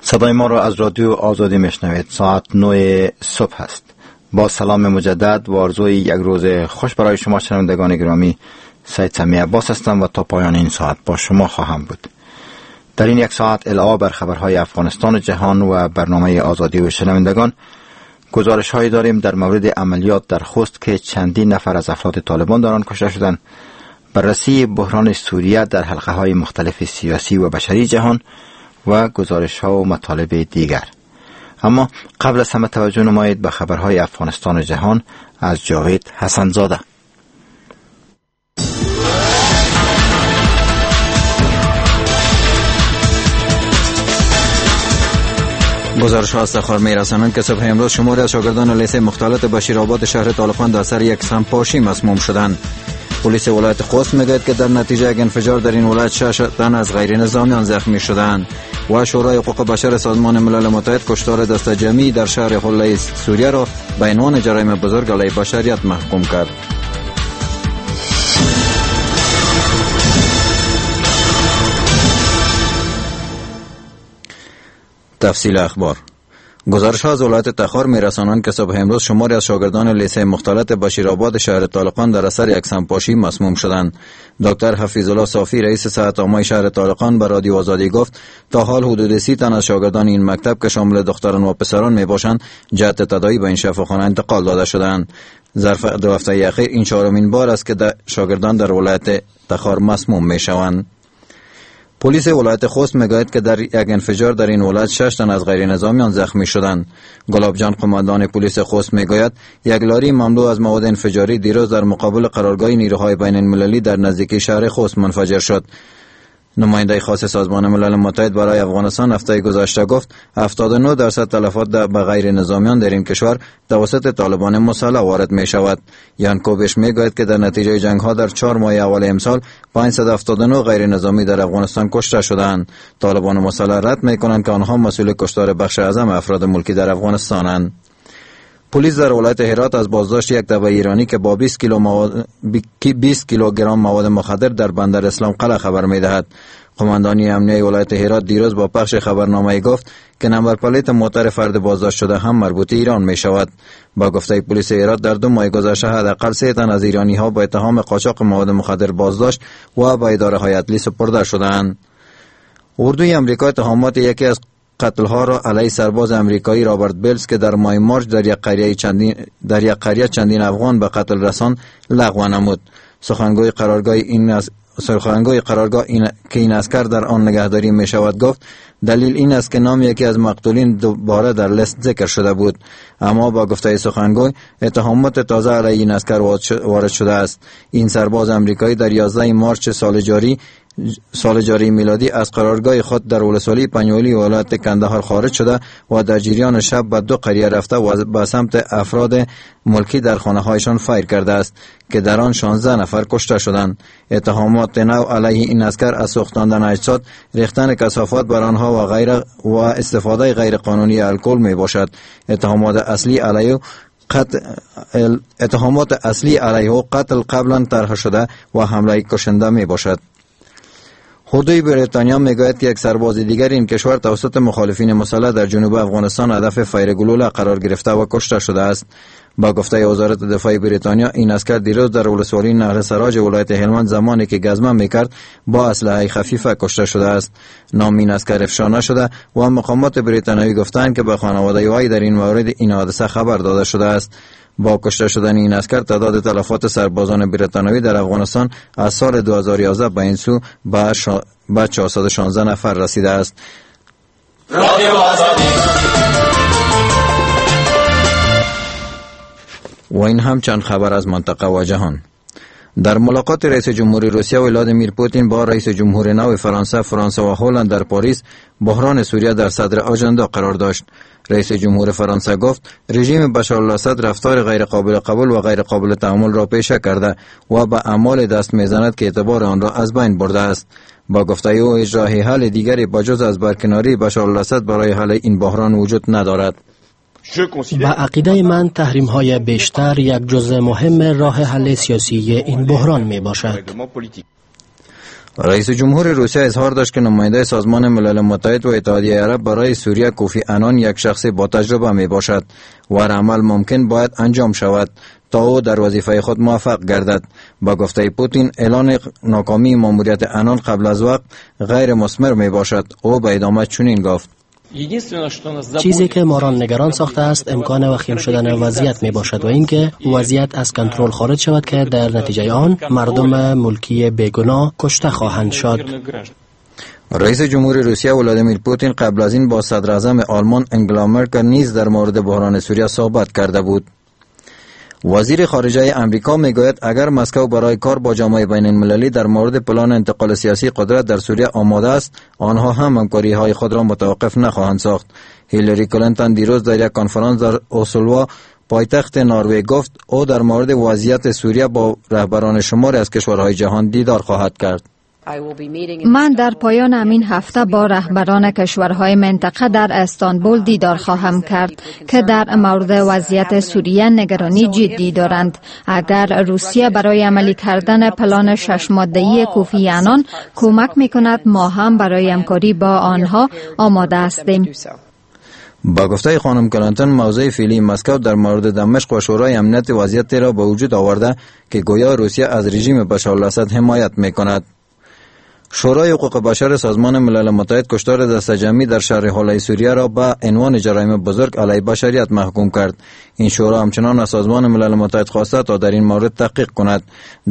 صدای ما را از رادیو آزادی میشنوید. ساعت 9 صبح است. با سلام مجدد و آرزوی یک روز خوش برای شما شنوندگان گرامی، سید سمی عباس هستم و تا پایان این ساعت با شما خواهم بود. در این یک ساعت علاوه بر خبرهای افغانستان و جهان و برنامه آزادی و شنوندگان، گزارش هایی داریم در مورد عملیات در خوست که چندین نفر از افراد طالبان در آن کشته شدند، بررسی بحران سوریه در حلقه های مختلف سیاسی و بشری جهان و گزارش ها و مطالب دیگر. اما قبل از همه توجه نمایید به خبرهای افغانستان و جهان از جاوید حسن زاده. گزارش ها از تخار میرسانند که صبح امروز شماری از شاگردان لیسه مختلط بشیرآباد شهر طالقان در سر یک سمپاشی مسموم شدند. پلیس ولایت خوست میگوید که در نتیجه یک انفجار در این ولایت 6 تن از غیر نظامیان زخمی شدند و شورای حقوق بشر سازمان ملل متحد کشتار دست جمعی در شهر حله سوریه را به عنوان جرایم بزرگ علیه بشریت محکوم کرد. تفصیل اخبار. گزارش ها از ولایت تخار میرسانند که صبح امروز شماری از شاگردان لیسه مختلط بشیرآباد شهر طالقان در اثر یک سمپاشی مسموم شدند. دکتر حفیظ الله صافی رئیس صحت عامه شهر طالقان به رادیو آزادی گفت تا حال حدود 30 تن از شاگردان این مکتب که شامل دختران و پسران می باشند جهت تداوی به این شفاخانه انتقال داده شدند. ظرف 2 هفته اخیر این 4مین بار است که شاگردان در ولایت تخار مسموم می شوند. پلیس ولایت خوست میگوید که در یک انفجار در این ولایت 6 تن از غیر نظامیان زخمی شدند. گلاب جان قماندان پلیس خوست میگوید یک لاری مملو از مواد انفجاری دیروز در مقابل قرارگاه نیروهای بین المللی در نزدیکی شهر خوست منفجر شد. نماینده خاص سازمان ملل متحد برای افغانستان هفته گذشته گفت 79% تلفات به غیر نظامیان در این کشور توسط طالبان مسلح وارد می شود. یان کوبش می گوید که در نتیجه جنگ ها در 4 ماه اول امسال 579 غیر نظامی در افغانستان کشته شدند. طالبان مسلح رد می کنند که آنها مسئول کشتار بخش اعظم افراد ملکی در افغانستانند. پلیس در ولایت هرات از بازداشت یک دبه ایرانی که با 20 کیلوگرم مواد مخدر در بندر اسلام قلعه خبر می‌دهد. قماندانی امنیه ولایت هرات دیروز با پخش خبرنامه گفت که نمبر پلیت موتر فرد بازداشت شده هم مربوط ایران می شود. با گفته پلیس هرات در 2 ماه گذشته حداقل 3 تن از ایرانی ها با اتهام قاچاق مواد مخدر بازداشت و به اداره های عدلی سپرده شدند. اردوی آمریکا اتهامات یکی از قتل‌ها را علیه سرباز امریکایی رابرت بلز که در ماه مارچ در یک قریه چندین افغان به قتل رساند لغو نمود. سخنگوی قرارگاه که این اسکر در آن نگهداری می شود گفت دلیل این است که نام یکی از مقتولین دوباره در لیست ذکر شده بود. اما با گفته سخنگوی اتهامات تازه علیه این اسکر وارد شده است. این سرباز امریکایی در 11 مارچ سال جاری میلادی از قرارگاه خود در ولسوالی پنیولی ولایت کندهار خارج شده و در جریان شب به 2 قریه رفته و به سمت افراد ملکی در خانه هایشان فایر کرده است که در آن 16 نفر کشته شدند. اتهامات نو علیه این اسکر از سوختاندن اجساد، ریختن کثافات بر آنها و استفاده غیر قانونی الکل می باشد. اتهامات اصلی علیه قتل قبلا طرح شده و حمله کشنده می باشد. اردوی بریتانیا میگوید که یک سرباز دیگر این کشور توسط مخالفین مسلح در جنوب افغانستان هدف فیر گلوله قرار گرفته و کشته شده است. با گفته وزارت دفاع بریتانیا این اسکر دیروز در ولسوالی نهر سراج ولایت هلمند زمانی که گزمه میکرد با اسلحه خفیفه کشته شده است. نام این اسکر افشا نشده و مقامات بریتانیایی گفتند که به خانواده وی در این مورد این حادثه خبر داده شده است. با کشته شدن این اسکر تعداد تلفات سربازان بریتانیایی در افغانستان از سال 2011 به این سو به 416 نفر رسیده است. و این هم چند خبر از منطقه و جهان. در ملاقات رئیس جمهوری روسیه ولادیمیر پوتین با رئیس جمهور نو فرانسه و هلند در پاریس، بحران سوریه در صدر آژاندا قرار داشت. رئیس جمهور فرانسه گفت رژیم بشارالاسد رفتار غیر قابل قبول و غیر قابل تحمل را پیشه کرده و به اعمال دست میزند که اعتبار آن را از بین برده است. با گفته او هیچ راه حل دیگری بجز از برکناری بشارالاسد برای حل این بحران وجود ندارد. با عقیده من تحریم‌های بیشتر یک جزء مهم راه حل سیاسی این بحران می باشد. رئیس جمهور روسیه اظهار داشت که نماینده سازمان ملل متحد و اتحادیه عرب برای سوریه کوفی عنان یک شخص با تجربه می باشد و هر عمل ممکن باید انجام شود تا او در وظیفه خود موفق گردد. با گفته پوتین اعلان ناکامی ماموریت عنان قبل از وقت غیر مثمر می باشد. او به ادامه چنین گفت: چیزی که ما را نگران ساخته است امکان وخیم شدن وضعیت می باشد و اینکه وضعیت از کنترل خارج شود که در نتیجه آن مردم ملکی بیگناه کشته خواهند شد. رئیس جمهور روسیه ولادیمیر پوتین قبل از این با صدر اعظم آلمان انگلا مرکل نیز در مورد بحران سوریه صحبت کرده بود. وزیر خارجه امریکا میگوید اگر مسکو برای کار با جامعه بین المللی در مورد پلان انتقال سیاسی قدرت در سوریه آماده است، آنها هم همکاری های خود را متوقف نخواهند ساخت. هیلاری کلینتون دیروز در یک کنفرانس در اوسلو پایتخت نروژ گفت او در مورد وضعیت سوریه با رهبران شماری از کشورهای جهان دیدار خواهد کرد. من در پایان همین هفته با رهبران کشورهای منطقه در استانبول دیدار خواهم کرد که در مورد وضعیت سوریه نگرانی جدی دارند. اگر روسیه برای عملی کردن پلان 6 ماده‌ای کوفی عنان کمک می‌کند، ما هم برای همکاری با آنها آماده هستیم. با گفته خانم کلینتون موضع فعلی مسکو در مورد دمشق و شورای امنیت وضعیتی را به وجود آورده که گویا روسیه از رژیم بشار الاسد حمایت می‌کند. شورای حقوق بشر سازمان ملل متحد کشتار دست جمعی در شهر حلب سوریه را به عنوان جرایم بزرگ علیه بشریت محکوم کرد. این شورا همچنان از سازمان ملل متحد خواسته تا در این مورد تحقیق کند.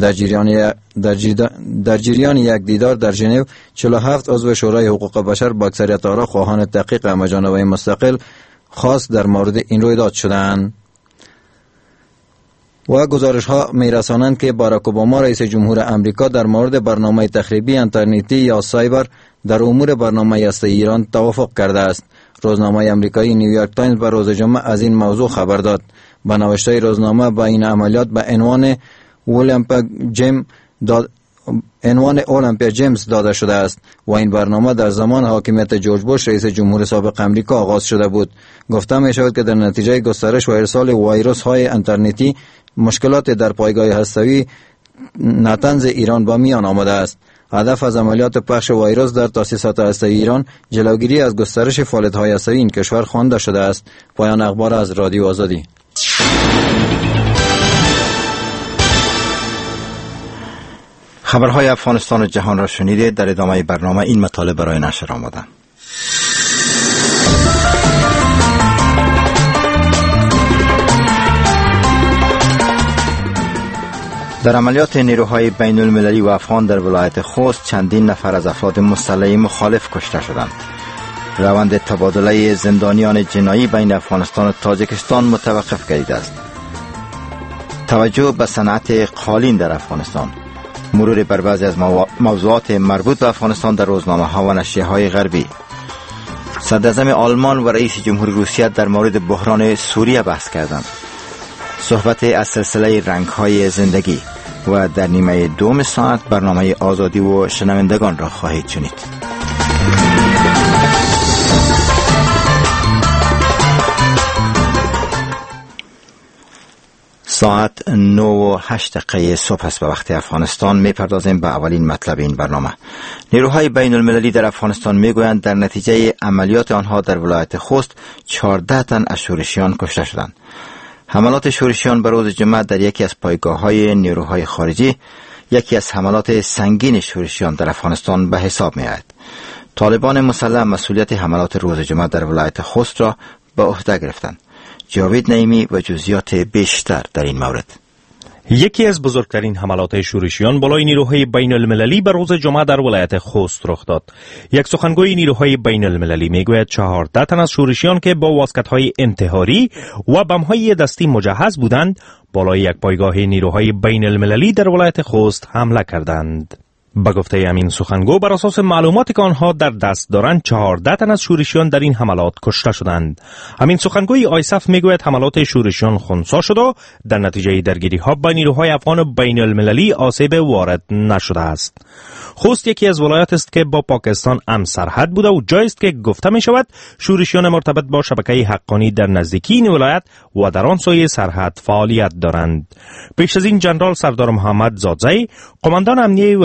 در جریان یک دیدار در ژنو 47 عضو شورای حقوق بشر با اکثریت آرا خواهان تحقیق همه‌جانبه مستقل خاص در مورد این رویداد شدند. و گزارش ها می رسانند که باراک اوباما رئیس جمهور امریکا در مورد برنامه تخریبی اینترنتی یا سایبر در امور برنامه هسته ایران توافق کرده است. روزنامه امریکایی نیویورک تایمز به روز جمعه از این موضوع خبر داد. با نوشته روزنامه با این عملیات به عنوان اولمپیا جیمز داده شده است و این برنامه در زمان حاکمیت جورج بوش رئیس جمهور سابق امریکا آغاز شده بود. گفته می شود که در نتیجه گسترش و ارسال ویروس های اینترنتی مشکلات در پایگاه هسته‌ای نتنز ایران با میان آمده است. هدف از عملیات پخش ویروس در تاسیسات هسته‌ای ایران جلوگیری از گسترش فعالیت‌های هسته‌ای این کشور خوانده شده است. پایان اخبار از رادیو آزادی. خبرهای افغانستان و جهان را شنیدید. در ادامه برنامه این مطالب برای نشر آمده. در عملیات نیروهای بین المللی و افغان در ولایت خوست چندین نفر از افراد مسلح مخالف کشته شدند. روند تبادله زندانیان جنایی بین افغانستان و تاجیکستان متوقف گردیده است. توجه به صنعت قالین در افغانستان. مرور بر بعضی از موضوعات مربوط به افغانستان در روزنامه ها و نشریه های غربی. صدراعظم آلمان و رئیس جمهور روسیه در مورد بحران سوریه بحث کردند. صحبت از سلسله رنگ های زندگی و در نیمه دوم ساعت برنامه آزادی و شنوندگان را خواهید شنید. ساعت 9:08 صبح است به وقت افغانستان. میپردازیم به اولین مطلب این برنامه. نیروهای بین المللی در افغانستان میگویند در نتیجه عملیات آنها در ولایت خوست 14 تن از شورشیان کشته شدند. حملات شورشیان به روز جمعه در یکی از پایگاه‌های نیروهای خارجی یکی از حملات سنگین شورشیان در افغانستان به حساب می‌آید. طالبان مسلح مسئولیت حملات روز جمعه در ولایت خوست را به عهده گرفتند. جاوید نعیمی و جزئیات بیشتر در این مورد. یکی از بزرگترین حملات شورشیان بالای نیروهای بین المللی به روز جمعه در ولایت خوست رخ داد. یک سخنگوی نیروهای بین المللی میگوید 14 تن از شورشیان که با واسکت‌های انتحاری و بم‌های دستی مجهز بودند بالای یک پایگاه نیروهای بین المللی در ولایت خوست حمله کردند. به گفته امین سخنگو بر اساس معلوماتی که آنها در دست دارند 14 تن از شورشیان در این حملات کشته شدند. امین سخنگوی آیسف میگوید حملات شورشیان خنثی شد و در نتیجه درگیری ها با نیروهای افغان بین المللی آسیب وارد نشده است. خوست یکی از ولایات است که با پاکستان هم سرحد بوده و جایی است که گفته می شود شورشیان مرتبط با شبکه حقانی در نزدیکی این ولایت و در آن سوی سرحد فعالیت دارند. پیش از این جنرال سردار محمد زادزی قماندان امنیه ولایت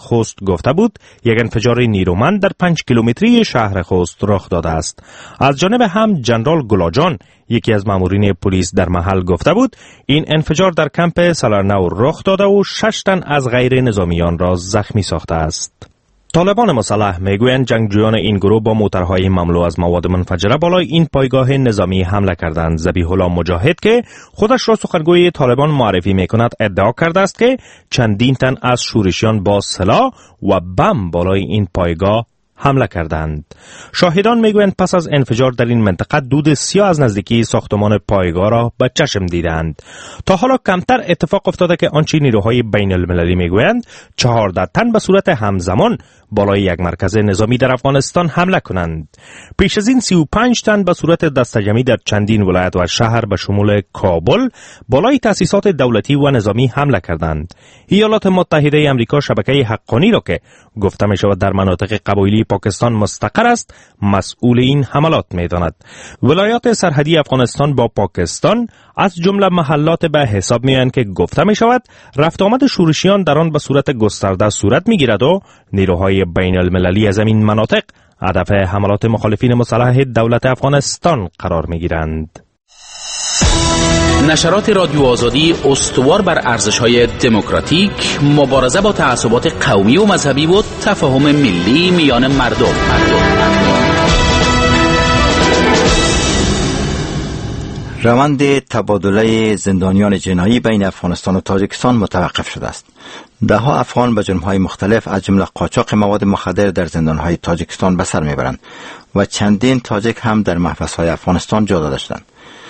خوست گفته بود یک انفجار نیرومند در 5 کیلومتری شهر خوست رخ داده است. از جانب هم جنرال گلاجان یکی از مامورین پلیس در محل گفته بود این انفجار در کمپ سالارنو رخ داده و 6 تن از غیر نظامیان را زخمی ساخته است. طالبان مسلح میگویند جنگجویان این گروه با موترهای مملو از مواد منفجره بالای این پایگاه نظامی حمله کردند. ذبیح الله مجاهد که خودش را سخنگوی طالبان معرفی میکند ادعا کرده است که چندین تن از شورشیان با سلاح و بم بالای این پایگاه حمله کردند. شاهدان میگویند پس از انفجار در این منطقه دود سیاه از نزدیکی ساختمان پایگاه را به چشم دیدند. تا حالا کمتر اتفاق افتاده که آنچه نیروهای بین المللی میگویند 14 تن به صورت همزمان بالای یک مرکز نظامی در افغانستان حمله کنند. پیش از این 35 تن به صورت دسته‌جمعی در چندین ولایت و شهر به شمول کابل بالای تأسیسات دولتی و نظامی حمله کردند. ایالات متحده آمریکا شبکه حقانی را که گفته می شود در مناطق قبایلی پاکستان مستقر است مسئول این حملات می داند. ولایات سرحدی افغانستان با پاکستان از جمله محلات به حساب می آیند که گفته می شود رفت آمد شورشیان در آن به صورت گسترده صورت می گیرد و نیروهای بین المللی از این مناطق هدف حملات مخالفین مسلح دولت افغانستان قرار می گیرند. نشرات رادیو آزادی استوار بر ارزش‌های دموکراتیک، مبارزه با تعصبات قومی و مذهبی و تفاهم ملی میان مردم. روند تبادله زندانیان جنایی بین افغانستان و تاجیکستان متوقف شده است. ده‌ها افغان به جرم‌های مختلف از جمله قاچاق مواد مخدر در زندان‌های تاجیکستان به سر می‌برند و چندین تاجیک هم در محبس‌های افغانستان جا داده شدند.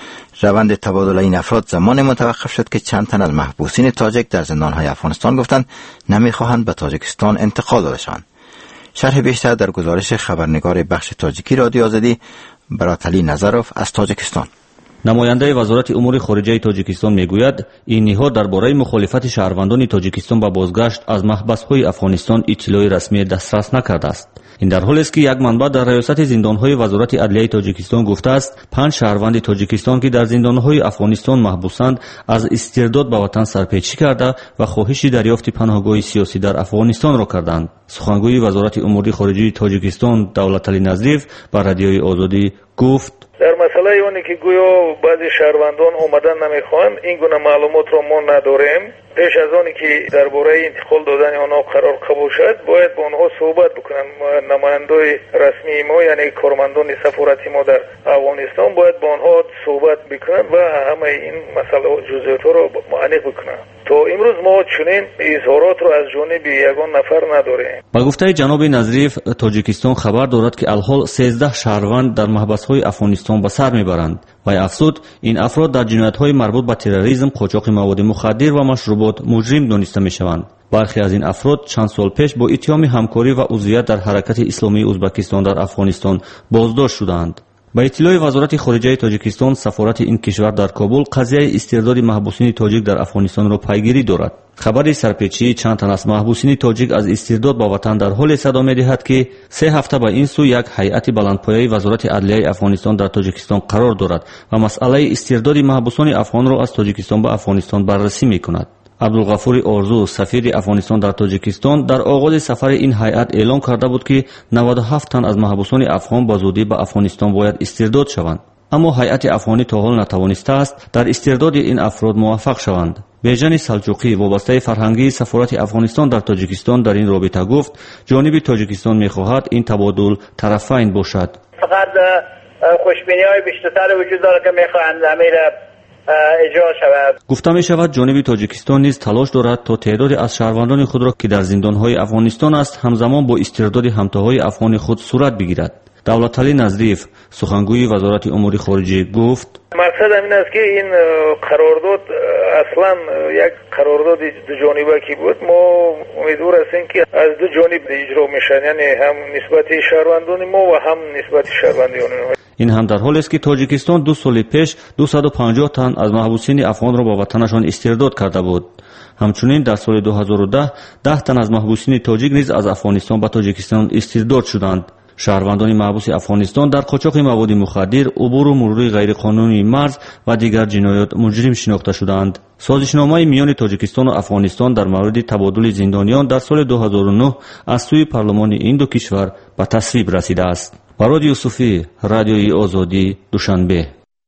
روند تبادل این افراد زمان متوقف شد که چند تن از محبوسین تاجیک در زندان‌های افغانستان گفتند نمی‌خواهند به تاجیکستان انتقال داده شوند. شرح بیشتر در گزارش خبرنگار بخش تاجیکی رادیو آزادی براتلی نظروف از تاجیکستان. نماینده وزارت امور خارجه تاجیکستان میگوید این نهاد درباره مخالفت شهروندان تاجیکستان به بازگشت از محبس‌های افغانستان اطلاع رسمی دسترس نکرده است. این در حالی است که یک منبع در ریاست زندان‌های وزارت عدلیه تاجیکستان گفته است 5 شهروند تاجیکستان که در زندان‌های افغانستان محبوسند از استرداد به وطن سرپیچی کرده و خواهش دریافت پناهگاه سیاسی در افغانستان را کردند. سخنگوی وزارت امور خارجه تاجیکستان دولتعلی نظریف به رادیوی آزادی گفت در مسئله اونی که گویا بعضی شهروندان اومدن نمیخوان این گونه معلومات رو ما نداریم. پیش از آنی که درباره انتقال دادن آنها قرار قبول شد باید با آنها صحبت بکنن. نمایندای رسمی ما یعنی کارمندان سفارتی ما در افغانستان باید با آنها صحبت بکنن و همه این مسئله جزئیات رو معنی بکنن. تا امروز ما چنین اظهارات رو از جانب یگان نفر نداریم. با گفته جناب نظریف تاجیکستان خبر دارد که الحال 13 شهروند در محبس‌های افغانستان به سر میبرند و افزود این افراد در جنایت‌های مربوط به تروریسم، قاچاق مواد مخدر و مشروبات مجرم دانسته میشوند. برخی از این افراد چند سال پیش با اتهام همکاری و عضویت در حرکت اسلامی ازبکستان در افغانستان بازداشت شدند. با اطلاع وزارت خارجه تاجیکستان سفارت این کشور در کابل قضیه استرداد محبوسین تاجیک در افغانستان را پیگیری دارد. خبر سرپیچی چند تن از محبوسین تاجیک از استرداد به وطن در حال صدا می‌دهد که 3 هفته به این سو یک هیئت بلندپایه وزارت عدلیه افغانستان در تاجیکستان قرار دارد و مسئله استرداد محبوسان افغان را از تاجیکستان به افغانستان بررسی می‌کند. عبدالغفور آرزو سفیر افغانستان در تاجیکستان در آغاز سفر این هیئت اعلام کرده بود که 97 تن از محبوسان افغان به زودی به افغانستان باید استرداد شوند. اما هیئت افغانی تا حال نتوانسته است در استرداد این افراد موفق شوند. بیژن سلجوقی وابسته فرهنگی سفارت افغانستان در تاجیکستان در این رابطه گفت جانب تاجیکستان می‌خواهد این تبادل طرفین باشد. فقط خوشبینی‌های بیشتر وجود دارد که می‌خواهند امیر اجرا شود. گفته می شود جانب تاجیکستان نیز تلاش دارد تا تعدادی از شهروندان خود را که در زندان‌های افغانستان است همزمان با استرداد همتاهای افغان خود صورت بگیرد. دولتعلی نظریف سخنگوی وزارت امور خارجه گفت مقصد این است که این قرارداد اصلا یک قرارداد دو جانبه کی بود. ما امیدوار هستیم که از دو جانب اجرا میشن، یعنی هم نسبت شهروندان ما و هم نسبت شهروندان اونها. این هم در حالی است که تاجیکستان 2 سال پیش 250 تن از محبوسین افغان را به وطنشان استرداد کرده بود. همچنین در سال 2010 10 تن از محبوسین تاجیک نیز از افغانستان به تاجیکستان استرداد شدند. شهروندان محبوس افغانستان در قاچاق مواد مخدر، عبور و مرور غیرقانونی مرز و دیگر جنایات مجرم شناخته شدند. سازشنامه میان تاجیکستان و افغانستان در مورد تبادل زندانیان در سال 2009 از سوی پارلمان این دو کشور به تصویب رسیده است. فراد یوسفی، رادیوی آزادی، دوشنبه.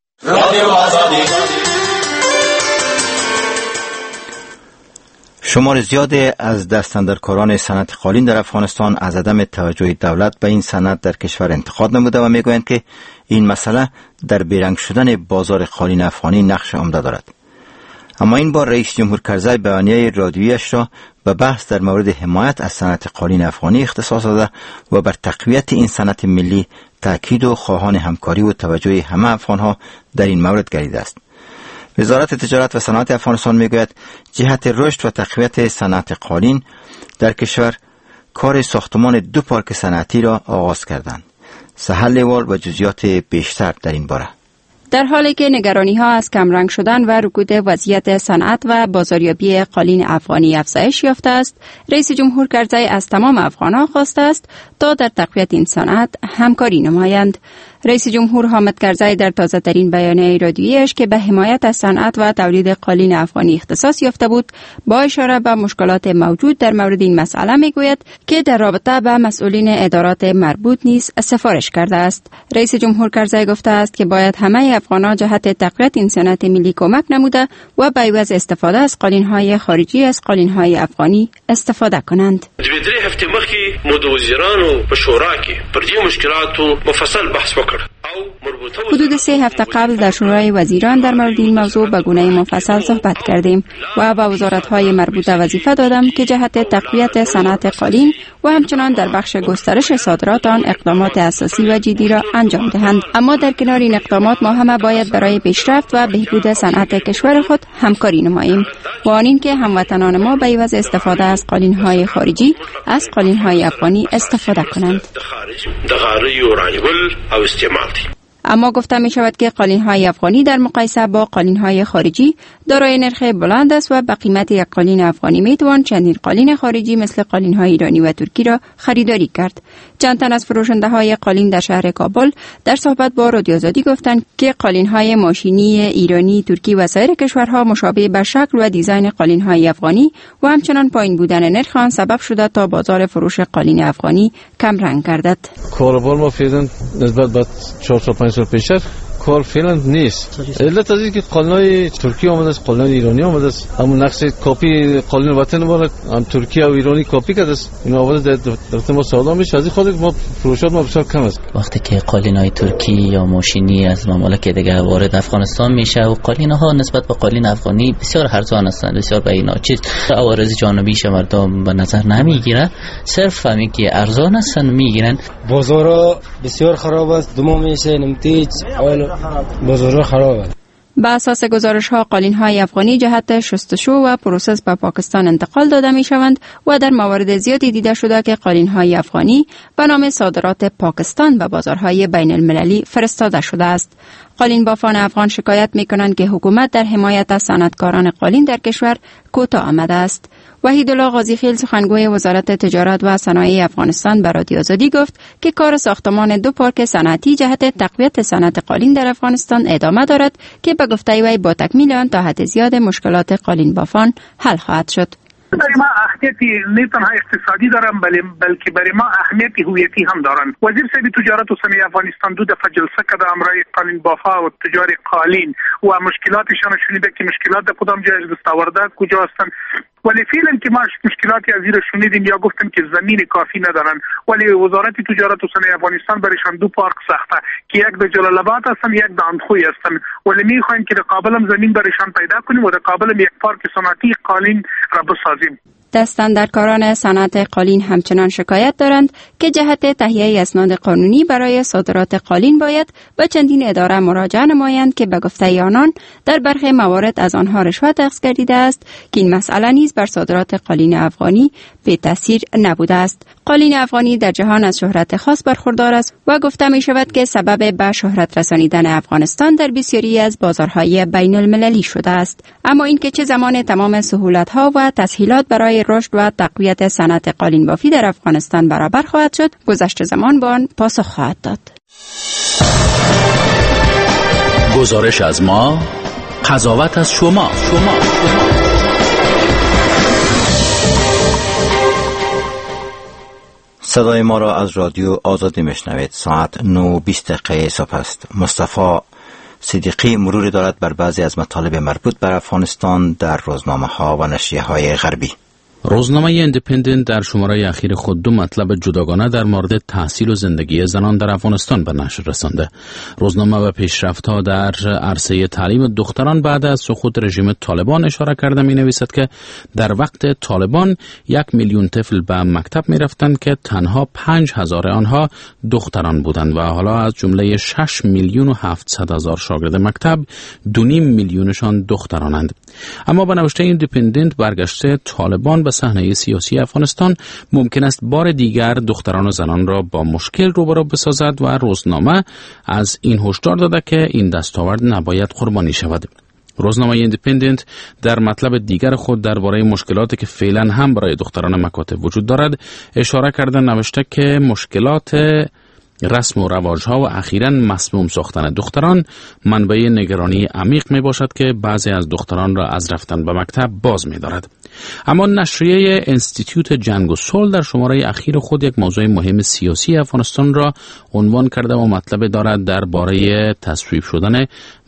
شمار زیادی از دستاندرکاران صنعت قالین در افغانستان از عدم توجه دولت به این صنعت در کشور انتقاد نموده و میگویند که این مسئله در بیرنگ شدن بازار قالین افغانی نقش عمده دارد. اما این بار رئیس جمهور کرزی بیانیه رادیویش را به بحث در مورد حمایت از صنعت قالین افغانی اختصاص داده و بر تقویت این صنعت ملی تاکید و خواهان همکاری و توجه همه افغانها در این مورد گردیده است. وزارت تجارت و صنعت افغانستان میگوید جهت رشد و تقویت صنعت قالین در کشور کار ساختمان 2 پارک صنعتی را آغاز کردند. سهل لیوال و جزئیات بیشتر در این باره. در حالی که نگرانی‌ها از کمرنگ شدن و رکود وضعیت صنعت و بازاریابی قالین افغانی افزایش یافته است، رئیس جمهور کرزی از تمام افغانان خواسته است تا در تقویت این صنعت همکاری نمایند. رئیس جمهور حامد کرزی در تازه‌ترین بیانیه رادیویی‌اش که به حمایت از صنعت و تولید قالین افغانی اختصاص یافته بود، با اشاره به مشکلات موجود در مورد این مسئله میگوید که در رابطه با مسئولین ادارات مربوط نیز سفارش کرده است. رئیس جمهور کرزی گفته است که باید همه افغانان جهت تقویت این صنعت ملی کمک نموده و به عوض استفاده از قالین‌های خارجی از قالین‌های افغانی استفاده کنند. درې هفته مخکې مو د وزیرانو په شورا کې پر دې مشکلاتو مفصل بحث وکړ. حدود 3 هفته قبل در شورای وزیران در مورد این موضوع به گونه مفصل صحبت کردیم و به وزارت‌های مربوطه وظیفه دادم که جهت تقویت صنعت قالین و همچنان در بخش گسترش صادرات آن اقدامات اساسی و جدی را انجام دهند. اما در کنار این اقدامات ما همه باید برای پیشرفت و بهبود صنعت کشور خود همکاری نماییم و آن این که هموطنان ما به عوض استفاده از قالین‌های خارجی از قالین‌های افغانی استفاده کنند. اما گفته می شود که قالین‌های افغانی در مقایسه با قالین‌های خارجی دارای نرخ بلند است و به قیمت یک قالین افغانی می توان چندین قالین خارجی مثل قالین‌های ایرانی و ترکی را خریداری کرد. چند تن از فروشنده‌های قالین در شهر کابل در صحبت با رادیو آزادی گفتند که قالین‌های ماشینی ایرانی، ترکی و سایر کشورها مشابه به شکل و دیزاین قالین‌های افغانی و همچنان پایین بودن نرخ آن سبب شده تا بازار فروش قالین افغانی کم رنگ گردد. کاروبار ما فعلا نسبت به 4 تا 5 سال پیش کار فعلا نیست. علت از این که قالین‌های ترکی آمده است، قالین‌های ایرانی آمده است. همون نقش کپی قالین وطن ما هم ترکی و ایرانی کپی کرده است. این آورده در ما سالا میشه. از این خاطر ما فروشات ما بسیار کم است. وقتی که قالین‌های ترکی یا ماشینی از ممالک دیگه وارد افغانستان میشه و قالین‌ها نسبت به قالین افغانی بسیار ارزان هستند، بسیار به اینا چیز عوارض جانبیش مردم به نظر نمیگیره. صرف همین که ارزان هستن میگیرن. بازار بسیار خراب است، دمو میشه نمتیج بازار خراب است. به اساس گزارش‌ها قالین‌های افغانی جهت شستشو و پروسس به پاکستان انتقال داده می‌شوند و در موارد زیادی دیده شده که قالین‌های افغانی به نام صادرات پاکستان به بازارهای بین‌المللی فرستاده شده است. قالین بافان افغان شکایت می‌کنند که حکومت در حمایت از صنعتکاران قالین در کشور کوتاه آمده است. وحیدالله غازیخیل سخنگوی وزارت تجارت و صنایع افغانستان به رادیو آزادی گفت که کار ساختمان 2 پارک صنعتی جهت تقویت صنعت قالین در افغانستان ادامه دارد که به گفته وی با تکمیل آن تا حد زیاد مشکلات قالین بافان حل خواهد شد. برای ما اهمیتی نه تنها اقتصادی دارن بلکه برای ما اهمیتی هویتی هم دارن. وزیر صاحب تجارت و صنایع افغانستان 2 دفعه جلسه کرده امرای قالین بافا و تجار قالین و مشکلاتشان شنیده که مشکلات در کدام جای دستاورده کجا هستن. ولی فعلا که ما مشکلاتی از زیر شنیدیم یا گفتن که زمین کافی ندارن، ولی وزارت تجارت و صنایع افغانستان برایشان 2 پارک ساخته که یک در جلال آباد هستن، یک در اندخوی هستن. ولی میخوایم که در کابل هم زمین برایشان پیدا کنیم و در کابل هم یک پارک صنعتی قالین را بسازیم. دستاندرکاران صنعت قالین همچنان شکایت دارند که جهت تهیه اسناد قانونی برای صادرات قالین باید به چندین اداره مراجعه نمایند که به گفته آنان در برخی موارد از آنها رشوت اخذ گردیده است که این مسئله نیز بر صادرات قالین افغانی بی تاثیر نبوده است. قالین افغانی در جهان از شهرت خاص برخوردار است و گفته می شود که سبب به شهرت رسانیدن افغانستان در بسیاری از بازارهای بین المللی شده است. اما اینکه چه زمان تمام سهولت‌ها و تسهیلات برای رشد و تقویت صنعت قالین بافی در افغانستان برابر خواهد شد، گذشت زمان به آن پاسخ خواهد داد. گزارش از ما، قضاوت از شما. صدای ما را از رادیو آزادی میشنوید. ساعت 9:20 صبح است. مصطفی صدیقی مروری دارد بر بعضی از مطالب مربوط بر افغانستان در روزنامه ها و نشریه های غربی. روزنامه ایندیپندنت در شماره اخیر خود 2 مطلب جداگانه در مورد تحصیل و زندگی زنان در افغانستان به نشر رسانده. روزنامه به پیشرفت‌ها در عرصه تعلیم دختران بعد از سقوط رژیم طالبان اشاره کرده می‌نویسد که در وقت طالبان 1 میلیون طفل به مکتب می‌رفتند که تنها 5000 آنها دختران بودند و حالا از جمله 6 میلیون و 700 هزار شاگرد مکتب 2.5 میلیونشان دخترانند. اما به نوشته ایندیپندنت برگشته طالبان به صحنه سیاسی افغانستان ممکن است بار دیگر دختران و زنان را با مشکل روبرو بسازد و روزنامه از این هشدار داده که این دستاورد نباید قربانی شود. روزنامه ایندیپندنت در مطلب دیگر خود درباره مشکلاتی که فعلا هم برای دختران مکاتب وجود دارد اشاره کرده نوشته که مشکلات رسم و رواج‌ها و اخیراً مسموم ساختن دختران منبع نگرانی عمیق می باشد که بعضی از دختران را از رفتن به مکتب باز می دارد. اما نشریه انستیتوت جنگ و صلح در شماره اخیر خود یک موضوع مهم سیاسی افغانستان را عنوان کرده و مطلب دارد درباره تصویب شدن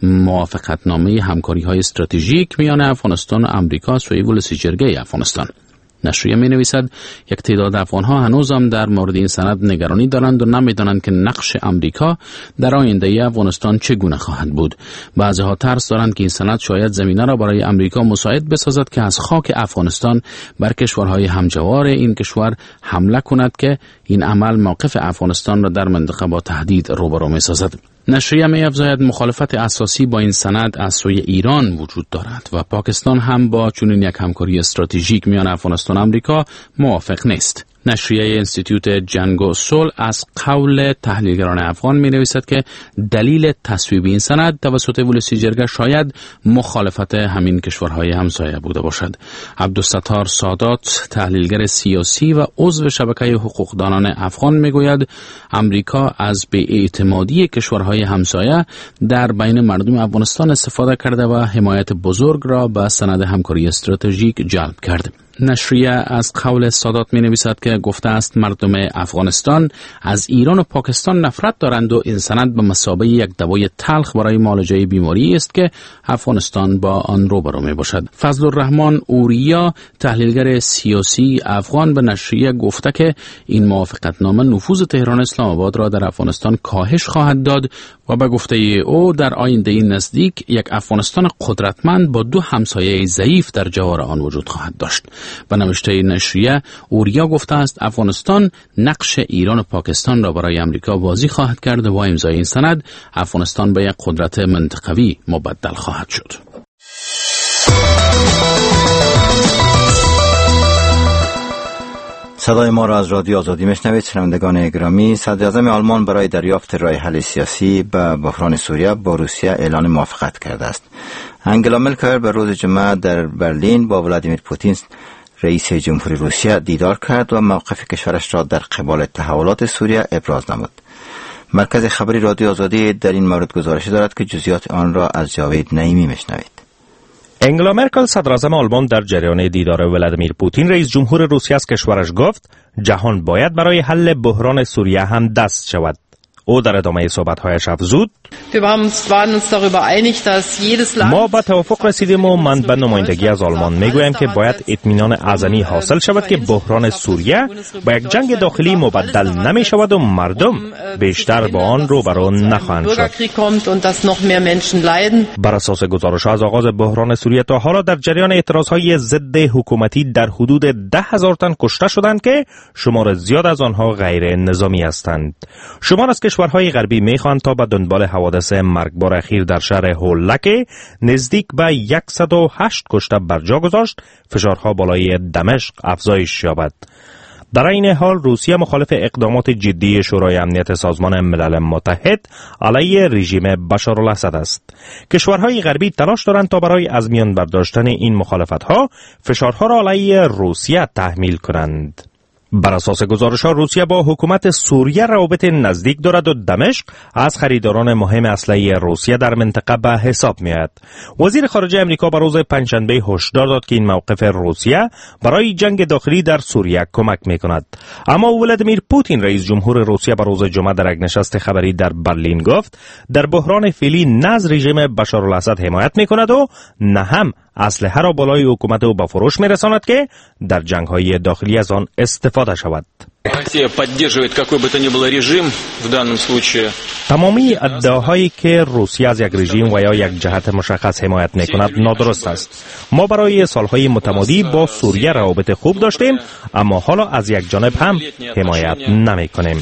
موافقتنامه همکاری‌های استراتژیک میان افغانستان و آمریکا سوی ولسی جرگه افغانستان. نشریه می نویسد یک تعداد افغان‌ها هنوز هم در مورد این سند نگرانی دارند و نمی‌دانند که نقش آمریکا در آینده افغانستان چگونه خواهد بود. بعضی‌ها ترس دارند که این سند شاید زمینه را برای آمریکا مساعد بسازد که از خاک افغانستان بر کشورهای همجوار این کشور حمله کند که این عمل موقف افغانستان را در منطقه با تهدید روبرو می‌سازد. نشریه می‌افزاید مخالفت اساسی با این سند از سوی ایران وجود دارد و پاکستان هم با چنین یک همکاری استراتژیک میان افغانستان و آمریکا موافق نیست. نشریه انستیتوت جنگ و صلح از قول تحلیلگران افغان می نویسد که دلیل تصویب این سند توسط ولسی جرگه شاید مخالفت همین کشورهای همسایه بوده باشد. عبدالستار سادات تحلیلگر سیاسی و عضو شبکه حقوقدانان افغان می گوید آمریکا از بی‌اعتمادی کشورهای همسایه در بین مردم افغانستان استفاده کرده و حمایت بزرگ را به سند همکاری استراتژیک جلب کرد. نشریه از قول سادات می نویسد که گفته است مردم افغانستان از ایران و پاکستان نفرت دارند و این سند به مثابه یک دوای تلخ برای معالجه بیماری است که افغانستان با آن روبرو می باشد. فضل الرحمن اوریا تحلیلگر سیاسی افغان به نشریه گفته که این موافقتنامه نفوذ تهران اسلام آباد را در افغانستان کاهش خواهد داد و به گفته او در آینده نزدیک یک افغانستان قدرتمند با 2 همسایه ضعیف در جوار آن وجود خواهد داشت. به نوشته نشریه اوریا گفته است افغانستان نقش ایران و پاکستان را برای آمریکا بازی خواهد کرد و با امضای این سند افغانستان به یک قدرت منطقوی مبدل خواهد شد. صدای ما را از رادیو آزادی میشنوید. شنوندگان گرامی، صدر اعظم آلمان برای دریافت راه حل سیاسی به بحران سوریه با روسیه اعلان موافقت کرده است. انگلا مرکل به روز جمعه در برلین با ولادیمیر پوتین رئیس جمهوری روسیه دیدار کرد و موقف کشورش را در قبال تحولات سوریه ابراز نمود. مرکز خبری رادیو آزادی در این مورد گزارش دارد که جزئیات آن را از جاوید نعیمی میشنوید. انگلا مرکل صدراعظم آلمان در جریان دیدار ولادیمیر پوتین رئیس جمهور روسیه از کشورش گفت جهان باید برای حل بحران سوریه هم دست شود. او در ادامه صحبت‌هایش افزود ما به توافق رسیدیم و من به نمایندگی از آلمان میگویم که باید اطمینان اعظمی حاصل شود که بحران سوریه با یک جنگ داخلی مبدل نمی شود و مردم بیشتر با آن روبرو نخواهند شد. بر اساس گزارش از آغاز بحران سوریه تا حالا در جریان اعتراضهای ضد حکومتی در حدود 10,000 تن کشته شدند که شمار زیاد از آنها غیر نظامی هستند. شمار از کشورهای غربی میخواهند تا به دنبال حوادث مرگبار اخیر در شهر هولکه نزدیک به 108 کشته بر جا گذاشت فشارها بالای دمشق افزایش یابد. در این حال روسیه مخالف اقدامات جدی شورای امنیت سازمان ملل متحد علیه رژیم بشارالاسد است. کشورهای غربی تلاش دارند تا برای از میان برداشتن این مخالفت‌ها فشارها را علیه روسیه تحمیل کنند. بر اساس گزارش‌ها روسیه با حکومت سوریه روابط نزدیک دارد و دمشق از خریداران مهم اسلحه روسیه در منطقه به حساب می‌آید. وزیر خارجه آمریکا بر روز پنجشنبه هشدار داد که این موقف روسیه برای جنگ داخلی در سوریه کمک می‌کند. اما ولادیمیر پوتین رئیس جمهور روسیه بر روز جمعه در یک نشست خبری در برلین گفت در بحران فعلی نه از رژیم بشارالاسد حمایت می‌کند و نه هم اسلحه را بالای حکومت او به فروش می‌رساند که در جنگ‌های داخلی از آن استفاده شود. تمامی ادعاهایی که روسیه از یک رژیم و یا یک جهت مشخص حمایت می‌کند نادرست است. ما برای سالهای متمادی با سوریه روابط خوب داشتیم، اما حالا از یک جانب هم حمایت نمی‌کنیم.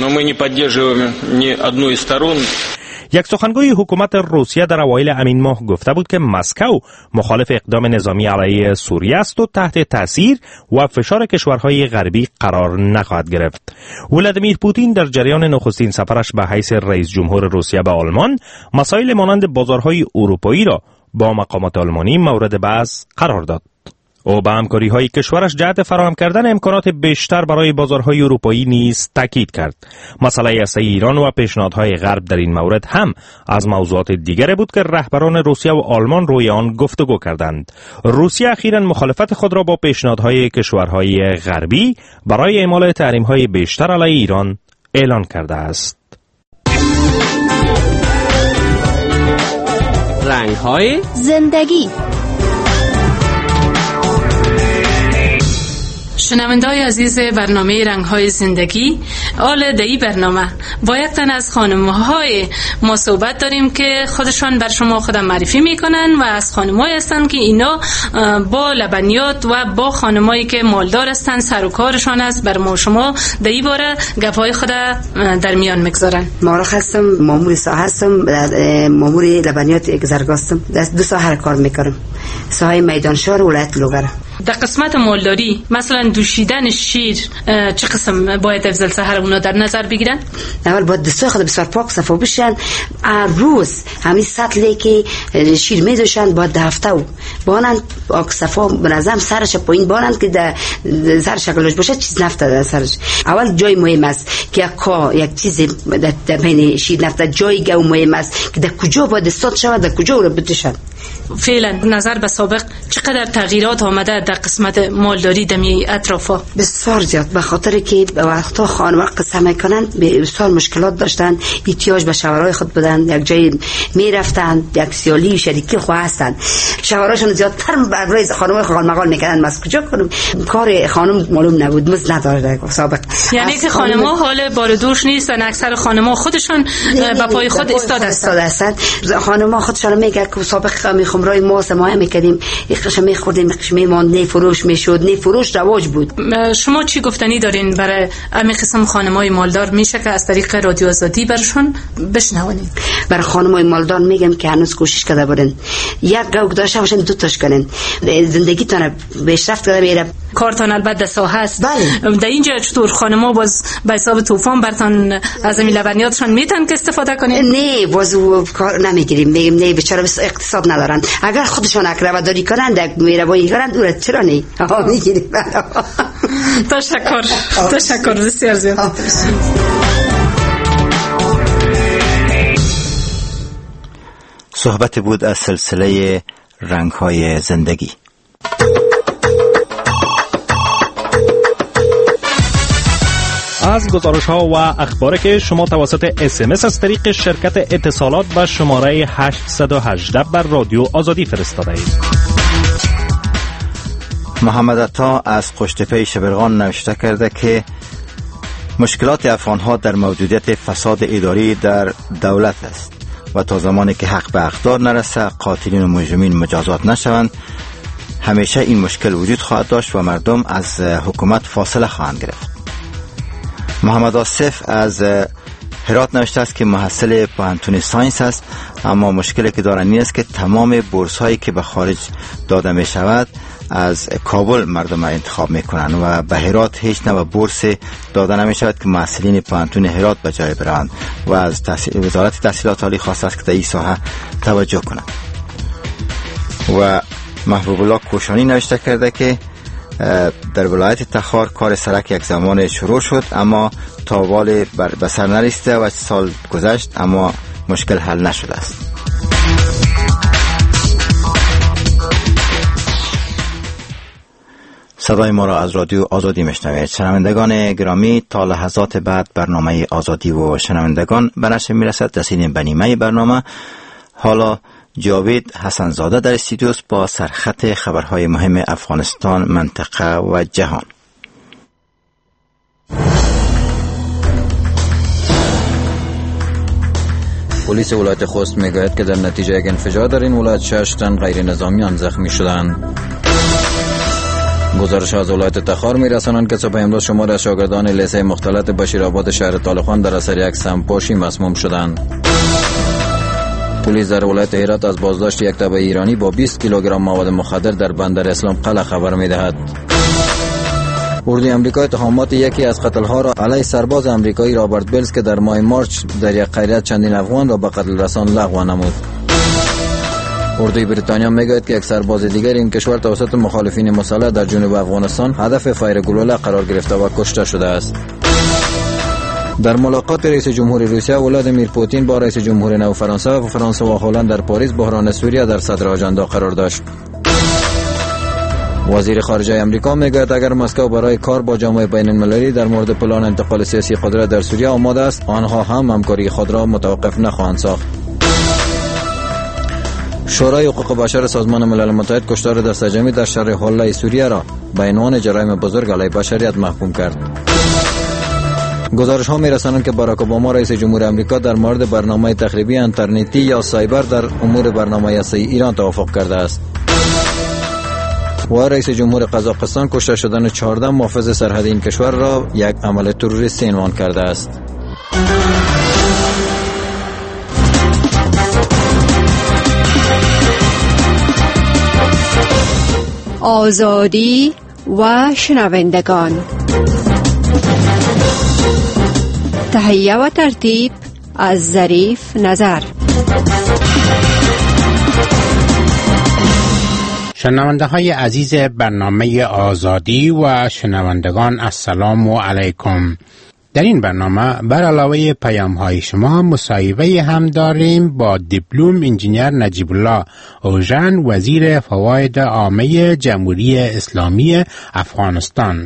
یک سخنگوی حکومت روسیه در اوایل همین ماه گفته بود که مسکو مخالف اقدام نظامی علیه سوریه است و تحت تاثیر و فشار کشورهای غربی قرار نخواهد گرفت. ولادیمیر پوتین در جریان نخستین سفرش به حیث رئیس جمهور روسیه به آلمان مسائل مانند بازارهای اروپایی را با مقامات آلمانی مورد بحث قرار داد. او به همکاری‌های کشورش جهت فراهم کردن امکانات بیشتر برای بازارهای اروپایی نیز تاکید کرد. مسئله اسلحه ایران و پیشنهادهای غرب در این مورد هم از موضوعات دیگری بود که رهبران روسیه و آلمان روی آن گفتگو کردند. روسیه اخیراً مخالفت خود را با پیشنهادهای کشورهای غربی برای اعمال تحریم‌های بیشتر علیه ایران اعلان کرده است. رنگ‌های زندگی. شنونده‌های عزیز برنامه رنگ‌های زندگی، آل دهی برنامه با یک تن از خانم‌های ما صحبت داریم که خودشان بر شما خودم معرفی میکنن و از خانم‌هایی هستن که اینا با لبنیات و با خانم‌هایی که مالدار هستن سر و کارشان است. بر ما شما دهی باره گپ‌های خود در میان میگذارن. مارخ هستم، مامور ساحه هستم، مامور لبنیات گذرگاه هستم. دو ساحه کار میکنم، ساحه میدانشهر ولایت لوگر. در قسمت مالداری مثلا دوشیدن شیر چه قسم باید افضل سحر اونا در نظر بگیرن؟ اول باید دستای خود بسیار پاک صفا بشن. روز همین سطلی که شیر میدوشن باید هفته و بانن پاک صفا بنظرم سرش پایین بانن که در سر شکلش باشه چیز نفته در سرش. اول جای مهم است که یک چیز در بین شیر نفته، جای گو مهم است که در کجا باید استاد شود، در کجا رو بتشن. فعلا نظر به سابق چقدر تغییرات آمده در قسمت مالداری دمی اطرافا؟ بسیار زیاد، به خاطر که وقتا خانواده قصه میکنن بسیار مشکلات داشتن، احتیاج به شوهرای خود بودن، یک جای میرفتن، یک سیالی شریکی خو هستن، شوهراشون زیادتر برای خانواده خالمقال میکردن. من کجا کنم؟ کار خانم معلوم نبود، مزد نداره سابق. یعنی که خانم‌ها حال باردوش نیستن، اکثر خانم‌ها خودشون به پای خود ایستاده هستن. خانم‌ها خودشون میگه که سابق میخوام رای ما سماع میکردیم، یخش میخوردیم، یخش میماند، نه فروش میشد، نه فروش رواج بود. شما چی گفتنی دارین برای همین قسم خانم‌های مالدار؟ میشه که از طریق رادیو آزادی برشون بشنوونین؟ برای خانم‌های مالدار میگم که هنوز کوشش کرده بودن، یک گوگ داشته باشن، دو تاش کنن، زندگیتون پیشرفت کرده میره. کارتان البته ساحه است. بله. در اینجا چطور خانم‌ها باز به حساب طوفان برتان از این لبنیاتشون میتن که استفاده کنین؟ نه باز کار نمیگیریم، میگیم نه بیچاره اقتصاد ندارن، اگر خودشون اکرامداری کنن در مهربانی کنن دورت چرا نه میگیریم. تشکر بسیار زیاد. صحبت بود از سلسله رنگ‌های زندگی. از گزارش‌ها و اخباری که شما توسط SMS از طریق شرکت اتصالات به شماره 818 بر رادیو آزادی فرستاده اید. محمد عطا از قشتپه شبرغان نوشته کرده که مشکلات افغان‌ها در موجودیت فساد اداری در دولت است و تا زمانی که حق به اقدار نرسه، قاتلین و مجرمین مجازات نشوند، همیشه این مشکل وجود خواهد داشت و مردم از حکومت فاصله خواهند گرفت. محمد آصف از هرات نوشته است که محصل پوهنتون ساینس است، اما مشکلی که دارن این است که تمام بورس هایی که به خارج داده می شود از کابل مردم انتخاب میکنن و به هرات هیچ نوع بورس داده نمی شود که محصلین پانتون هرات به جای برند و از وزارت تحصیلات عالی خواسته است که در این ساحه توجه کنند. و محبوب الله کوشانی نوشته کرده که در ولایت تخار کار سرک یک زمان شروع شد اما تا وال به سر نرسیده و سال گذشت اما مشکل حل نشده است. صدای ما را از رادیو آزادی میشنوید. شنوندگان گرامی، تا لحظات بعد برنامه آزادی و شنوندگان به نشر میرسد. رسیدیم به نیمه برنامه. حالا جاوید حسن زاده در استودیوس با سرخط خبرهای مهم افغانستان، منطقه و جهان. پلیس ولایت خوست میگوید که در نتیجه یک انفجار در این ولایت 6 تن غیر نظامیان زخمی شدند. گزارش از ولایت تخار میرسانند که صبح امروز شماری از شاگردان لیسه مختلط بشیرآباد شهر طالقان در اثر یک سمپاشی مسموم شدند. پلیس در ولایت هرات از بازداشت یک تبع ایرانی با 20 کیلوگرم مواد مخدر در بندر اسلام قلعه خبر می‌دهد. اردوی آمریکا اتهامات یکی از قتل‌ها را علیه سرباز آمریکایی رابرت بیلز که در ماه مارچ در یک قریه چندین افغان را به قتل رساند لغو نمود. اردوی بریتانیا میگوید که یک سرباز دیگر این کشور توسط مخالفین مسلح در جنوب افغانستان هدف فایر گلوله قرار گرفته و کشته شده است. در ملاقات رئیس جمهور روسیه ولادیمیر پوتین با رئیس جمهور نو فرانسه و هلند در پاریس بحران سوریه در صدر آژاندا قرار داشت. وزیر خارجه آمریکا میگوید اگر مسکو برای کار با جامعه بین المللی در مورد پلان انتقال سیاسی قدرت در سوریه آماده است، آنها هم همکاری خود را متوقف نخواهند ساخت. شورای حقوق بشر سازمان ملل متحد کشتار دستجمعی در شهر حله سوریه را به عنوان جرایم بزرگ علیه بشریت محکوم کرد. گزارش ها می رسانند که باراک اوباما رئیس جمهور آمریکا در مورد برنامه تخریبی اینترنتی یا سایبر در امور برنامه هسته‌ای ایران توافق کرده است. و رئیس جمهور قزاقستان کشته شدن 14 محافظ سرحدی این کشور را یک عمل تروریستی عنوان کرده است. آزادی و شنوندگان، تهیه و ترتیب از ظریف نظر. شنونده های عزیز برنامه آزادی و شنوندگان، السلام علیکم. در این برنامه بر علاوه پیام های شما مصاحبه هم داریم با دیپلم انجینیر نجیب الله اوژن، وزیر فواید عامه جمهوری اسلامی افغانستان.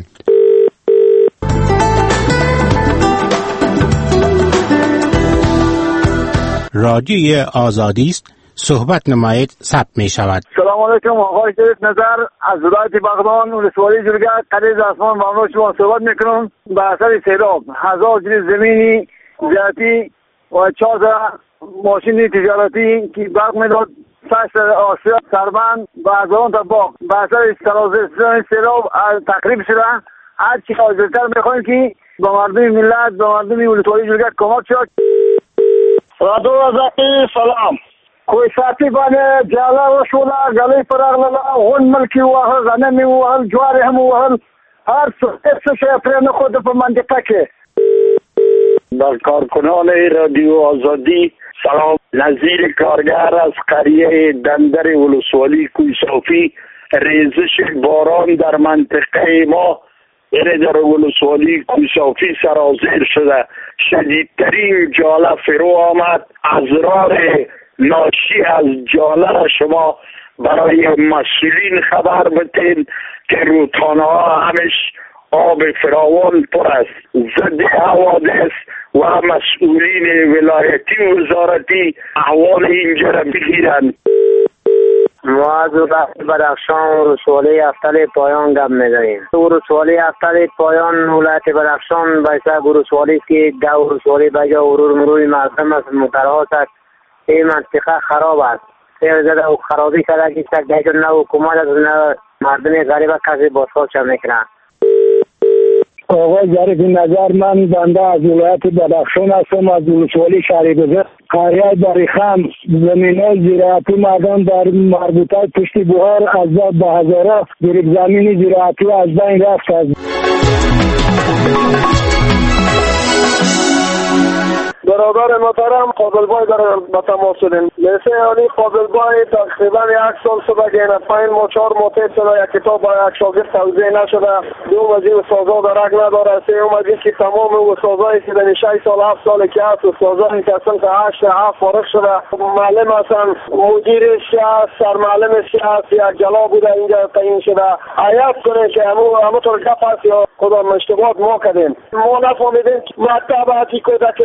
رادیوی آزادی است، صحبت نمایید، ثبت می شود. سلام علیکم، آقای ظریف نظر از ولایت بغداد ولسوالی جلگه قریب آسمان ممنوع شما صحبت میکنم. به اثر سیلاب 1000 جریز زمینی زیادی و 4 ماشین تجارتی که برق میداد سشت آسیا سربند و از آن تا باغ به اثر سیلاب تقریب شده. هر چی حاضرتر میخوایم که با مردم ملت، با مردم ولسوالی جلگه کمک شد. رادو ازاقی سلام. کوئی ساتھی بانے جالا رسولا گلی پراغ للا غن ملکی وحل غنمی وحل جواری هم وحل هر سوشه اپرین خود پر منطقه که در کارکنان رادیو آزادی سلام. نظیر کارگر از قریه دندر ولسوالی کوهصافی. ریزش باران در منطقه ما یعنی در ولسوالی کوهصافی سرازیر شده. شدیدترین جاله فرو آمد. اضرار ناشی از جاله شما برای مسئولین خبر بتین که رودخانه ها همش آب فراوان پر است. ضد حوادث و مسئولین ولایتی و وزارتی احوال اینجا را بگیرند. ما از بدخشان ولسوالی افتل پایان گپ می‌زنیم. ولسوالی افتل پایان ولایت بدخشان بایسته ولسوالی که ده ولسوالی بجا ورور مروی مردم است متراس است. این منطقه خراب است. سیل زده و خرابی کرده که تک دیگر نه حکومت است نه مردم غریب کسی بازخواست میکنند. آقای ظریف نظر، من بنده از ولایت بدخشان هستم، از ولسوالی شهریبزر. قریه بریخم زمین‌های زراعتی مردم در مربوطه پشت بحر از به هزاره گریب زمین زراعتی از بین رفت است. برادر محترم قابلبای در تماس شدیم. لیسه آنی قابلبای تقریبا 1 سال شده که این پایین ما 4 موتیب شده، یک کتاب با یک شاگرد توزیع نشده، دوم از این استازا درک نداره، سوم از این که تمام استازایی که در 6 سال 7 سال که هست استازایی که اصلا که 8 7 فارغ شده، معلم اصلا مدیرش هست، سرمعلمش هست، یک جلا بوده اینجا تعیین شده. عیب کنه که همونطور گپ هست یا کدام اشتباهات ما کردیم. ما نفهمیدیم مکتب هستی کودک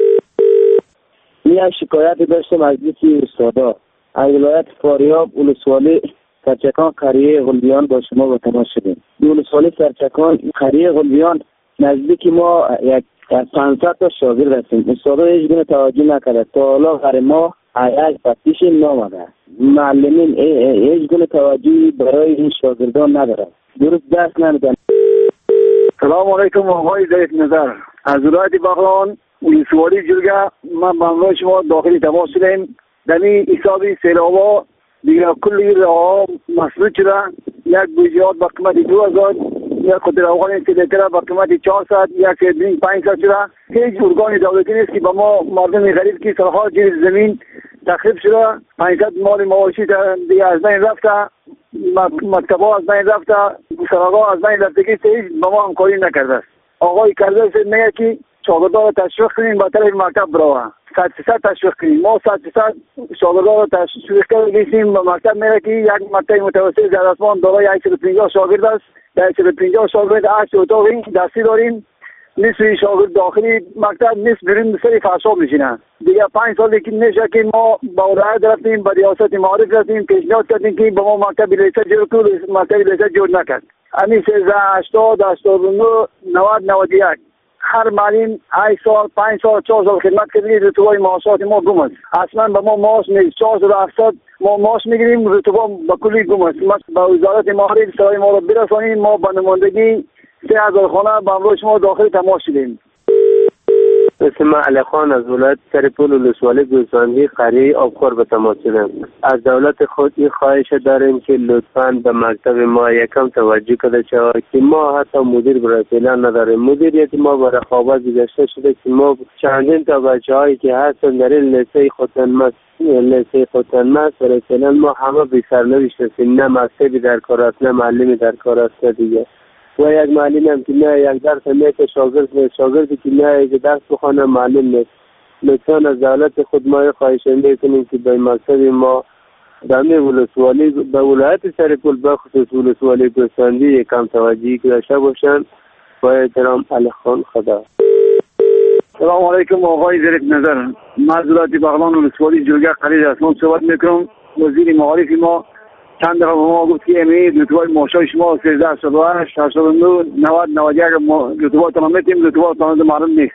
یک شکایتی داشتم از یکی استادا از ولایت فاریاب ولسوالی سرچکان قریه غلبیان با شما به تماس شدیم. ولسوالی سرچکان قریه غلبیان نزدیک ما یک 500 تا شاگرد هستیم. استادا هیچ گونه توجه نکرده، تا حالا غیر ما یک فتیش نامده. معلمین هیچ گونه توجهی برای این شاگردان نداره، درست دست نمیدن. سلام علیکم آقای ظریف نظر، از ولایت بغلان ولسوالی جرگه. من با شما داخلی تماس شدیم. در این حسابی سیلابا دیگه کلی راه مسدود شده، یک بوجیات با قیمت 2000، یک خود روغن سیلیتر با قیمت 400، یک سیدرینگ 500 شده. هیچ ارگان دولتی نیست که با ما مردم غریب که سالها زیر زمین تخریب شده، 500 مال معاشی دیگه از بین رفته، مکتبا از بین رفته، سراغا از بین رفته که هیچ با ما همکاری نکرده است. آقای کرده میگه که شاگردان رو تشویق کنیم با طرف مکتب بروه، 100% تشویق کنیم. ما 100% شاگردان رو تشویق کنیم به مکتب. میره که یک مکتب متوسط در اسمان دارای 150 شاگرد است، 150 شاگرد 8 اتاقی دستی داریم، نصف شاگرد داخلی مکتب، نصف بیرون سری فحصاب میشینن. دیگه 5 سالی که میشه که ما با ولایت رفتیم، با ریاست معارف رفتیم، پیشنهاد کردیم که با ما مکتب لیسه جور کنیم، مکتب لیسه جور نکرد. همین 1380 89 90 91 هر معلم 8 سال 5 سال 4 سال خدمت کردیم، رتبه معاشات ما گم است. اصلا به ما معاش نیست. 4700 ما معاش میگیریم، رتبه به کلی گم است. ما با وزارت معارف سرای ما رو برسانیم، ما به نمایندگی 3000 خانه با امروز شما داخل تماس شدیم. اسم علی خان از ولایت سرپول ولسوالی گوسفندی قریه آبخور به تماس شدم. از دولت خود این خواهش داریم که لطفاً به مکتب ما یکم توجه کرده شود که ما حتی مدیر برای فعلا نداریم. مدیریت ما برای خوابه گذاشته شده که ما چندین تا بچه‌هایی که هستن در این لیسه خوتنمس برای فعلا ما همه بی سرنوشت هستیم، نه مکتبی در کار است نه معلمی در کار است دیگه. و یک معلم هم که نه یک درس میته شاگردی که نه یک درس بخونه معلم نیست. لطفاً از دولت خود ما خواهش میکنیم که به مکتب ما دمی ولسوالی به ولایت سرپول بخصوص ولسوالی گوسفندی یکم توجهی داشته باشند. با احترام علی خان، خدا. سلام علیکم آقای ظریف نظر، من از ولایت بغلان ولسوالی جرگه قلیل اسمان صحبت میکنم. وزیر معارف ما چند دفعه به ما گفت که امید رتبه معاشای شما 1388 89 90 91 رتبه تمام میتیم، رتبه تمام معلوم نیست.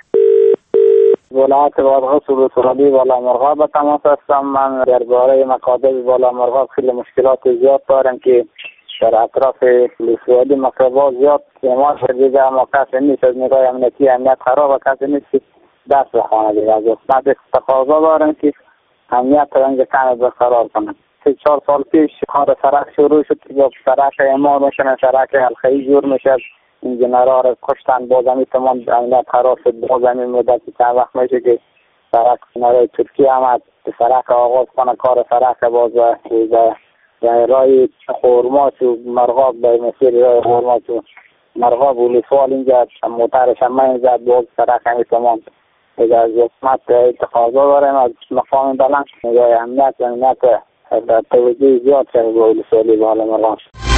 ولایت بادغیس ولسوالی بالا مرغاب به تماس هستم. من درباره مکاتب بالا مرغاب خیلی مشکلات زیاد دارم که در اطراف ولسوالی مکتب‌ها زیاد استعمال شده، اما کسی نیست از نگاه امنیتی امنیت خراب، کسی نیست که دست بخوانه دیگه. از حکومت تقاضا دارم که امنیت را اینجا کم برقرار کنند. 4 سال پیش کار سرک شروع شد که سرک اعمال میشن، سرک حلقه‌ای جور میشه، انجینرها را کشتن، باز همین تمام امنیت خراب شد. باز همین مدت چند وقت میشه که سرک نرای ترکیه آمد سرک آغاز کنه، کار سرک باز به رای خورماچ و مرغاب به مسیر رای خورماچ و مرغاب ولسوال اینجا موترش هم من زد، باز سرک همین تمام دیگه. از حکومت تقاضا داریم از مقام بلند نگاه امنیت در توجه زیاد شده به ولسوالی به حال مرغاب.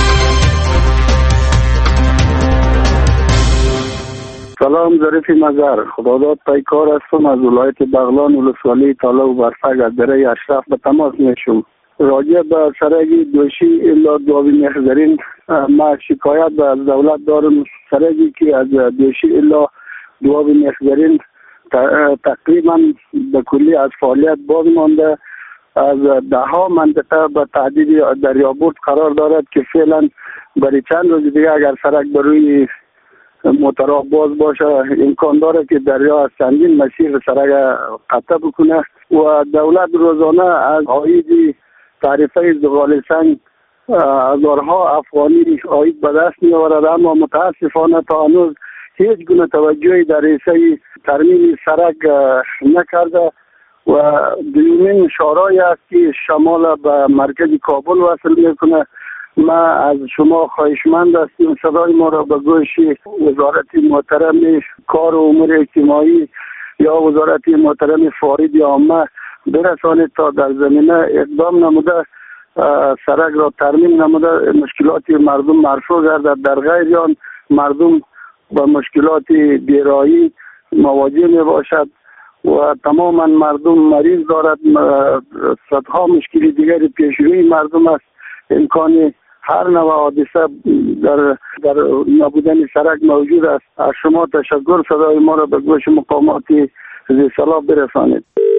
سلام ظریف نظر، خداداد پیکار هستم از ولایت بغلان ولسوالی تالا و برفک از دره اشرف به تماس میشم. راجع به سرگی دوشی الا دوابی محضرین ما شکایت به از دولت دارم. سرگی که از دوشی الا دوابی محضرین تقریبا به کلی از فعالیت باز مانده. از 10 منطقه به تهدید دریابرد قرار دارد که فعلا برای چند روز دیگه اگر سرک بروی موترها باز باشه، امکان داره که دریا از چندین مسیر سرک قطع بکنه و دولت روزانه از عاید تعرفه زغال سنگ هزارها افغانی عاید به دست می آورد، اما متاسفانه تا هنوز هیچ گونه توجهی در رسه ترمیم سرک نکرده و دومین شورای است که شمال به مرکز کابل وصل میکنه. ما از شما خواهشمند هستیم صدای ما را به گوش وزارت محترم کار و امور اجتماعی یا وزارت محترم فارغ عامه برسانید تا در زمینه اقدام نموده سرک را ترمیم نموده مشکلات مردم مرفوع گردد. در غیر آن مردم با مشکلات بیرایی مواجه می باشد و تماما مردم مریض دارد. صدها مشکل دیگری پیش روی مردم است. امکان هر نوع حادثه در نبودن سرک موجود است. از شما تشکر، صدای ما را به گوش مقامات ذی صلاح برسانید.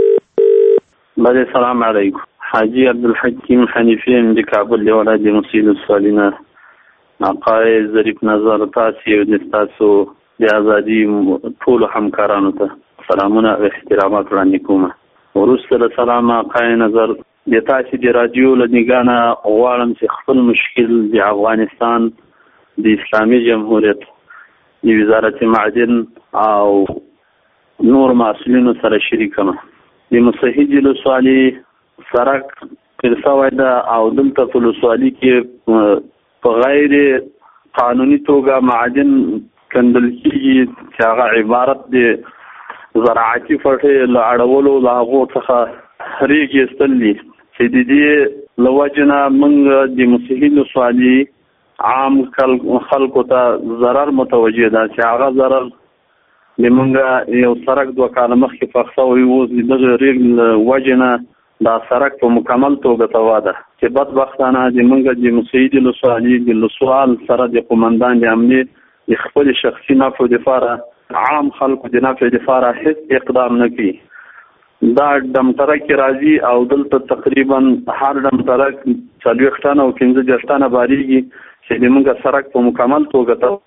بله، سلام علیکم. حاجی عبدالحکیم حنیفی من کابل دی ولایت مسیل الصالحین. آقای ظریف نظر تاسو د تاسو د ازادي ټول همکارانو ته سلامونه او احترامات وړاندې کوم. ورسره سلام آقای نظر د تاسو د رادیو لنګانا غواړم چې خپل مشکل د افغانستان د اسلامي جمهوریت د وزارت معدن او نور مسؤلینو سره شریکم. د مصحح جلسوالي سرک پرساوی دا او دلته فلسوالی کې په غیر قانوني توګه معدن کندل کېږي چې هغه عبارت د زراعتي فټې له اړولو له هغو څخه ریګې ایستل دي چې د دې له وجې نه موږ د مصحح جلسوالي عام خلکو ته ضرر متوجه ده چې هغه ضرر د موږ یو سرک 2 کاله مخکې پخ شوی اوس د دغه ریګ له وجې نه دا سرک په مکمل توګه توا ده چې بدبختانه د موږ د مصحح جلسوالي د لسوال سره د قومندان د امنیت د خپل شخصي نفع دفاع عام خلکو د نفع دفاع هیڅ اقدام نه کوي. دا دمترک راځي او دلته تقریبا هر دمترک 40 ټن او 15 ټن باریږي چې د موږ سرک په مکمل توګه توا.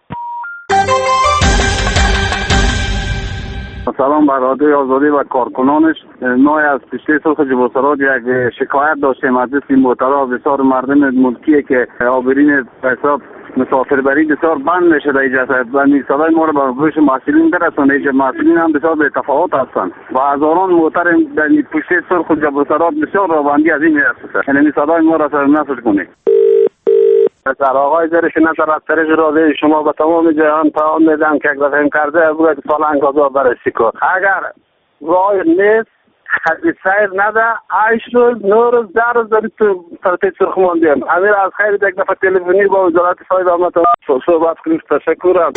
سلام بر رادیوی آزادی و کارکنانش. ما از پیشتر سرخ جبوسرات یک شکایت داشتیم از این موترها بسیار مردم ملکیه که آبرین حساب مسافربری بسیار بند میشه در اینجا و صدای ما رو به گوش مسئولین برسونه. اینجا مسئولین هم بسیار به تفاوت هستند و هزاران موتر در پیشتر سرخ جبوسرات بسیار رابندی از این میرسه. یعنی صدای ما را سر نفس کنید. در آقای زرش نظر از طریق رادیوی شما به تمام جهان پیام میدم که اگر فهم کرده بگوید سالنگ آزاد بررسی کن. اگر راه نیست خطی سیر نده 8 روز 9 روز 10 روز دارید تو ترتیب سرخ ماندیم. امیر از خیر یک دفعه تلفنی با وزارت فاید آمد صحبت کنید. تشکرم.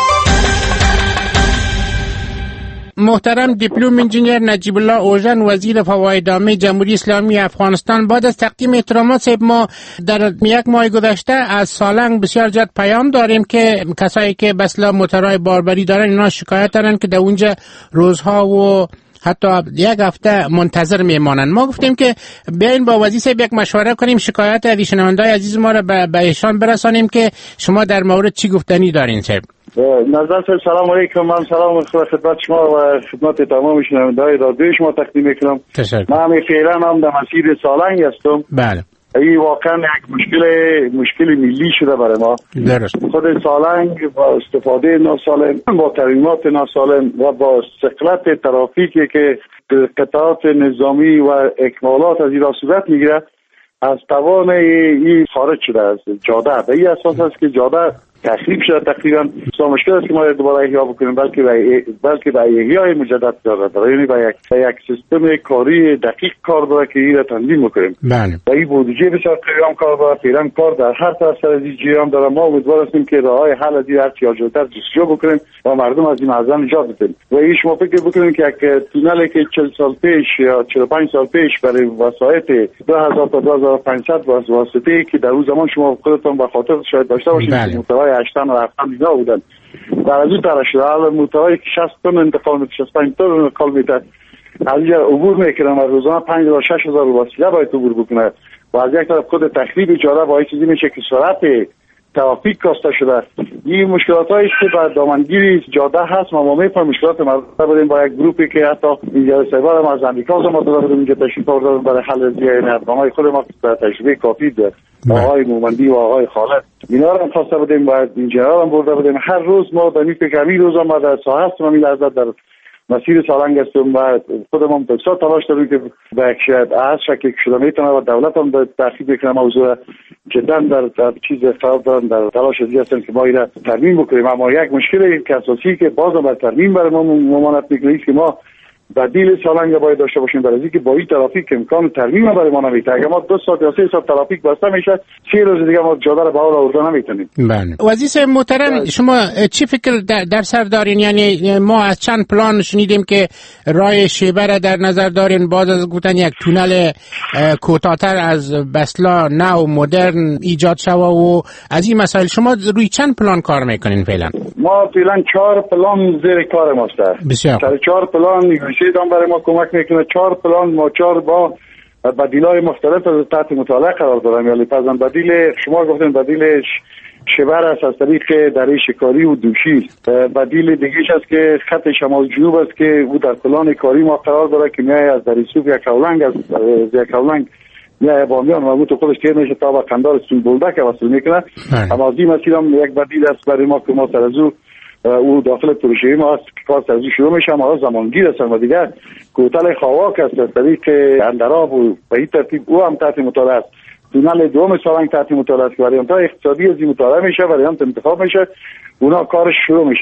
محترم دیپلم انجینیر نجیب الله اوژن وزیر فواید عامه جمهوری اسلامی افغانستان، بعد از تقدیم احترامات صاحب ما در یک ماه گذشته از سالنگ بسیار زیاد پیام داریم که کسایی که به اصطلاح موترهای باربری دارن اینا شکایت دارن که در اونجا روزها و حتی یک هفته منتظر میمانند. ما گفتیم که بیاین با وزیر صاحب یک مشوره کنیم، شکایت از شنونده‌های عزیز ما را به ایشان برسانیم که شما در مورد چی گفتنی دارین صاحب. نظر صاحب سلام علیکم. من سلام خدمت شما و خدمت تمام شنونده‌های رادیو شما تقدیم میکنم. من فعلا هم در مسیر سالنگ هستم. بله. این واقعا یک مشکل ملی شده برای ما. درست. خود سالنگ با استفاده ناسالم، با ترمیمات ناسالم و با ثقلت ترافیکی که قطعات نظامی و اکمالات از این را صورت میگیره از توان این خارج شده از جاده. به این اساس است که جاده تخریب شده تقریبا. مشکل است که ما دوباره احیا بکنیم، بلکه به احیای مجدد داره، یعنی به یک سیستم کاری دقیق کار داره که این را تنظیم بکنیم. بله. و این بودجه بسیار قیام کار داره، فعلا کار در هر طرف از این جریان داره. ما امیدوار هستیم که راههای حل از این هرچی آجرتر جستجو بکنیم و مردم از این معضل نجات بدیم. و این شما فکر بکنیم که یک تونلی که 40 سال پیش یا 45 سال پیش برای وسایط 2000 تا 2500 واسطه که در اون زمان شما خودتون به خاطر شاید داشته باشید موتورهای 8 تن و 7 تن اینا بودن، در از اون طرف شده حالا موتورهایی که 60 تن انتقال میشه، 65 تن انتقال میشه، از اینجا عبور میکنن و روزانه 5000 6000 وسیله باید عبور بکنه و از یک طرف خود تخریب جاده باعث چیزی میشه که سرعت ترافیک کاسته شده. این مشکلات هایی که با دامنگیری جاده هست. ما میفهمیم مشکلات مربوطه بودیم با یک گروپی که حتی اینجا سیبار ما از امریکا ما دادیم اینجا تشریف آوردن برای حل نظامای خود ما تجربه کافی داره. آقای مومندی و آقای خالد اینا رو هم خواسته بودیم باید اینجا هم برده بودیم. هر روز ما در این فکر همین روز ما در ساحه هستم همین لحظه در مسیر سالنگ هستم و خودمون بسیار تلاش داریم که به یک از شکل شده میتونه و دولت هم تحقیق بکنه موضوع جدا در چیز خراب دارن در تلاش ازی هستن که ما این را ترمیم بکنیم. اما یک مشکل که اساسی که بازم بر ترمیم برای ما ممانعت میکنه که ما بدیل سالنگ باید داشته باشیم برای اینکه با این ترافیک امکان ترمیم برای ما نمیده. اگر ما 2 ساعت یا 3 ساعت ترافیک بسته میشه 30 روز دیگه ما جاده رو به حال آورده نمیتونیم. بله. وزیر محترم شما چی فکر در سر دارین؟ یعنی ما از چند پلان شنیدیم که راه شیبه را در نظر دارین، باز از گفتن یک تونل کوتاه‌تر از بسلا نو مدرن ایجاد شوه و از این مسائل شما روی چند پلان کار میکنین فعلا؟ ما فعلا 4 پلان زیر کار ماست. بسیار. 4 پلان هم برای ما کمک میکنه. 4 پلان ما 4 با بدیل‌های مختلف از تحت مطالعه قرار دارم. یعنی پس بدیل شما گفتین بدیل شبر است از طریق دره شکاری و دوشی. بدیل دیگه‌اش است که خط شمال جنوب است که او در پلان کاری ما قرار داره که میای از دره سوب یا کولنگ از کولنگ یا بامیان و تو خودش که میشه تا با قندار سنبولده که وصل میکنه. اما از این مسیر هم یک بدیل است برای ما که ما سر او داخل پروژه ما است که کار تازه شروع میشه. ما زمانگیر هستن و دیگه کوتل خواک است از طریق اندراب و به این ترتیب او هم تحت مطالعه است. تونل دوم سالنگ تحت مطالعه است که وریانت های اقتصادی از این مطالعه میشه، وریانت انتخاب میشه، اونا کارش شروع میشه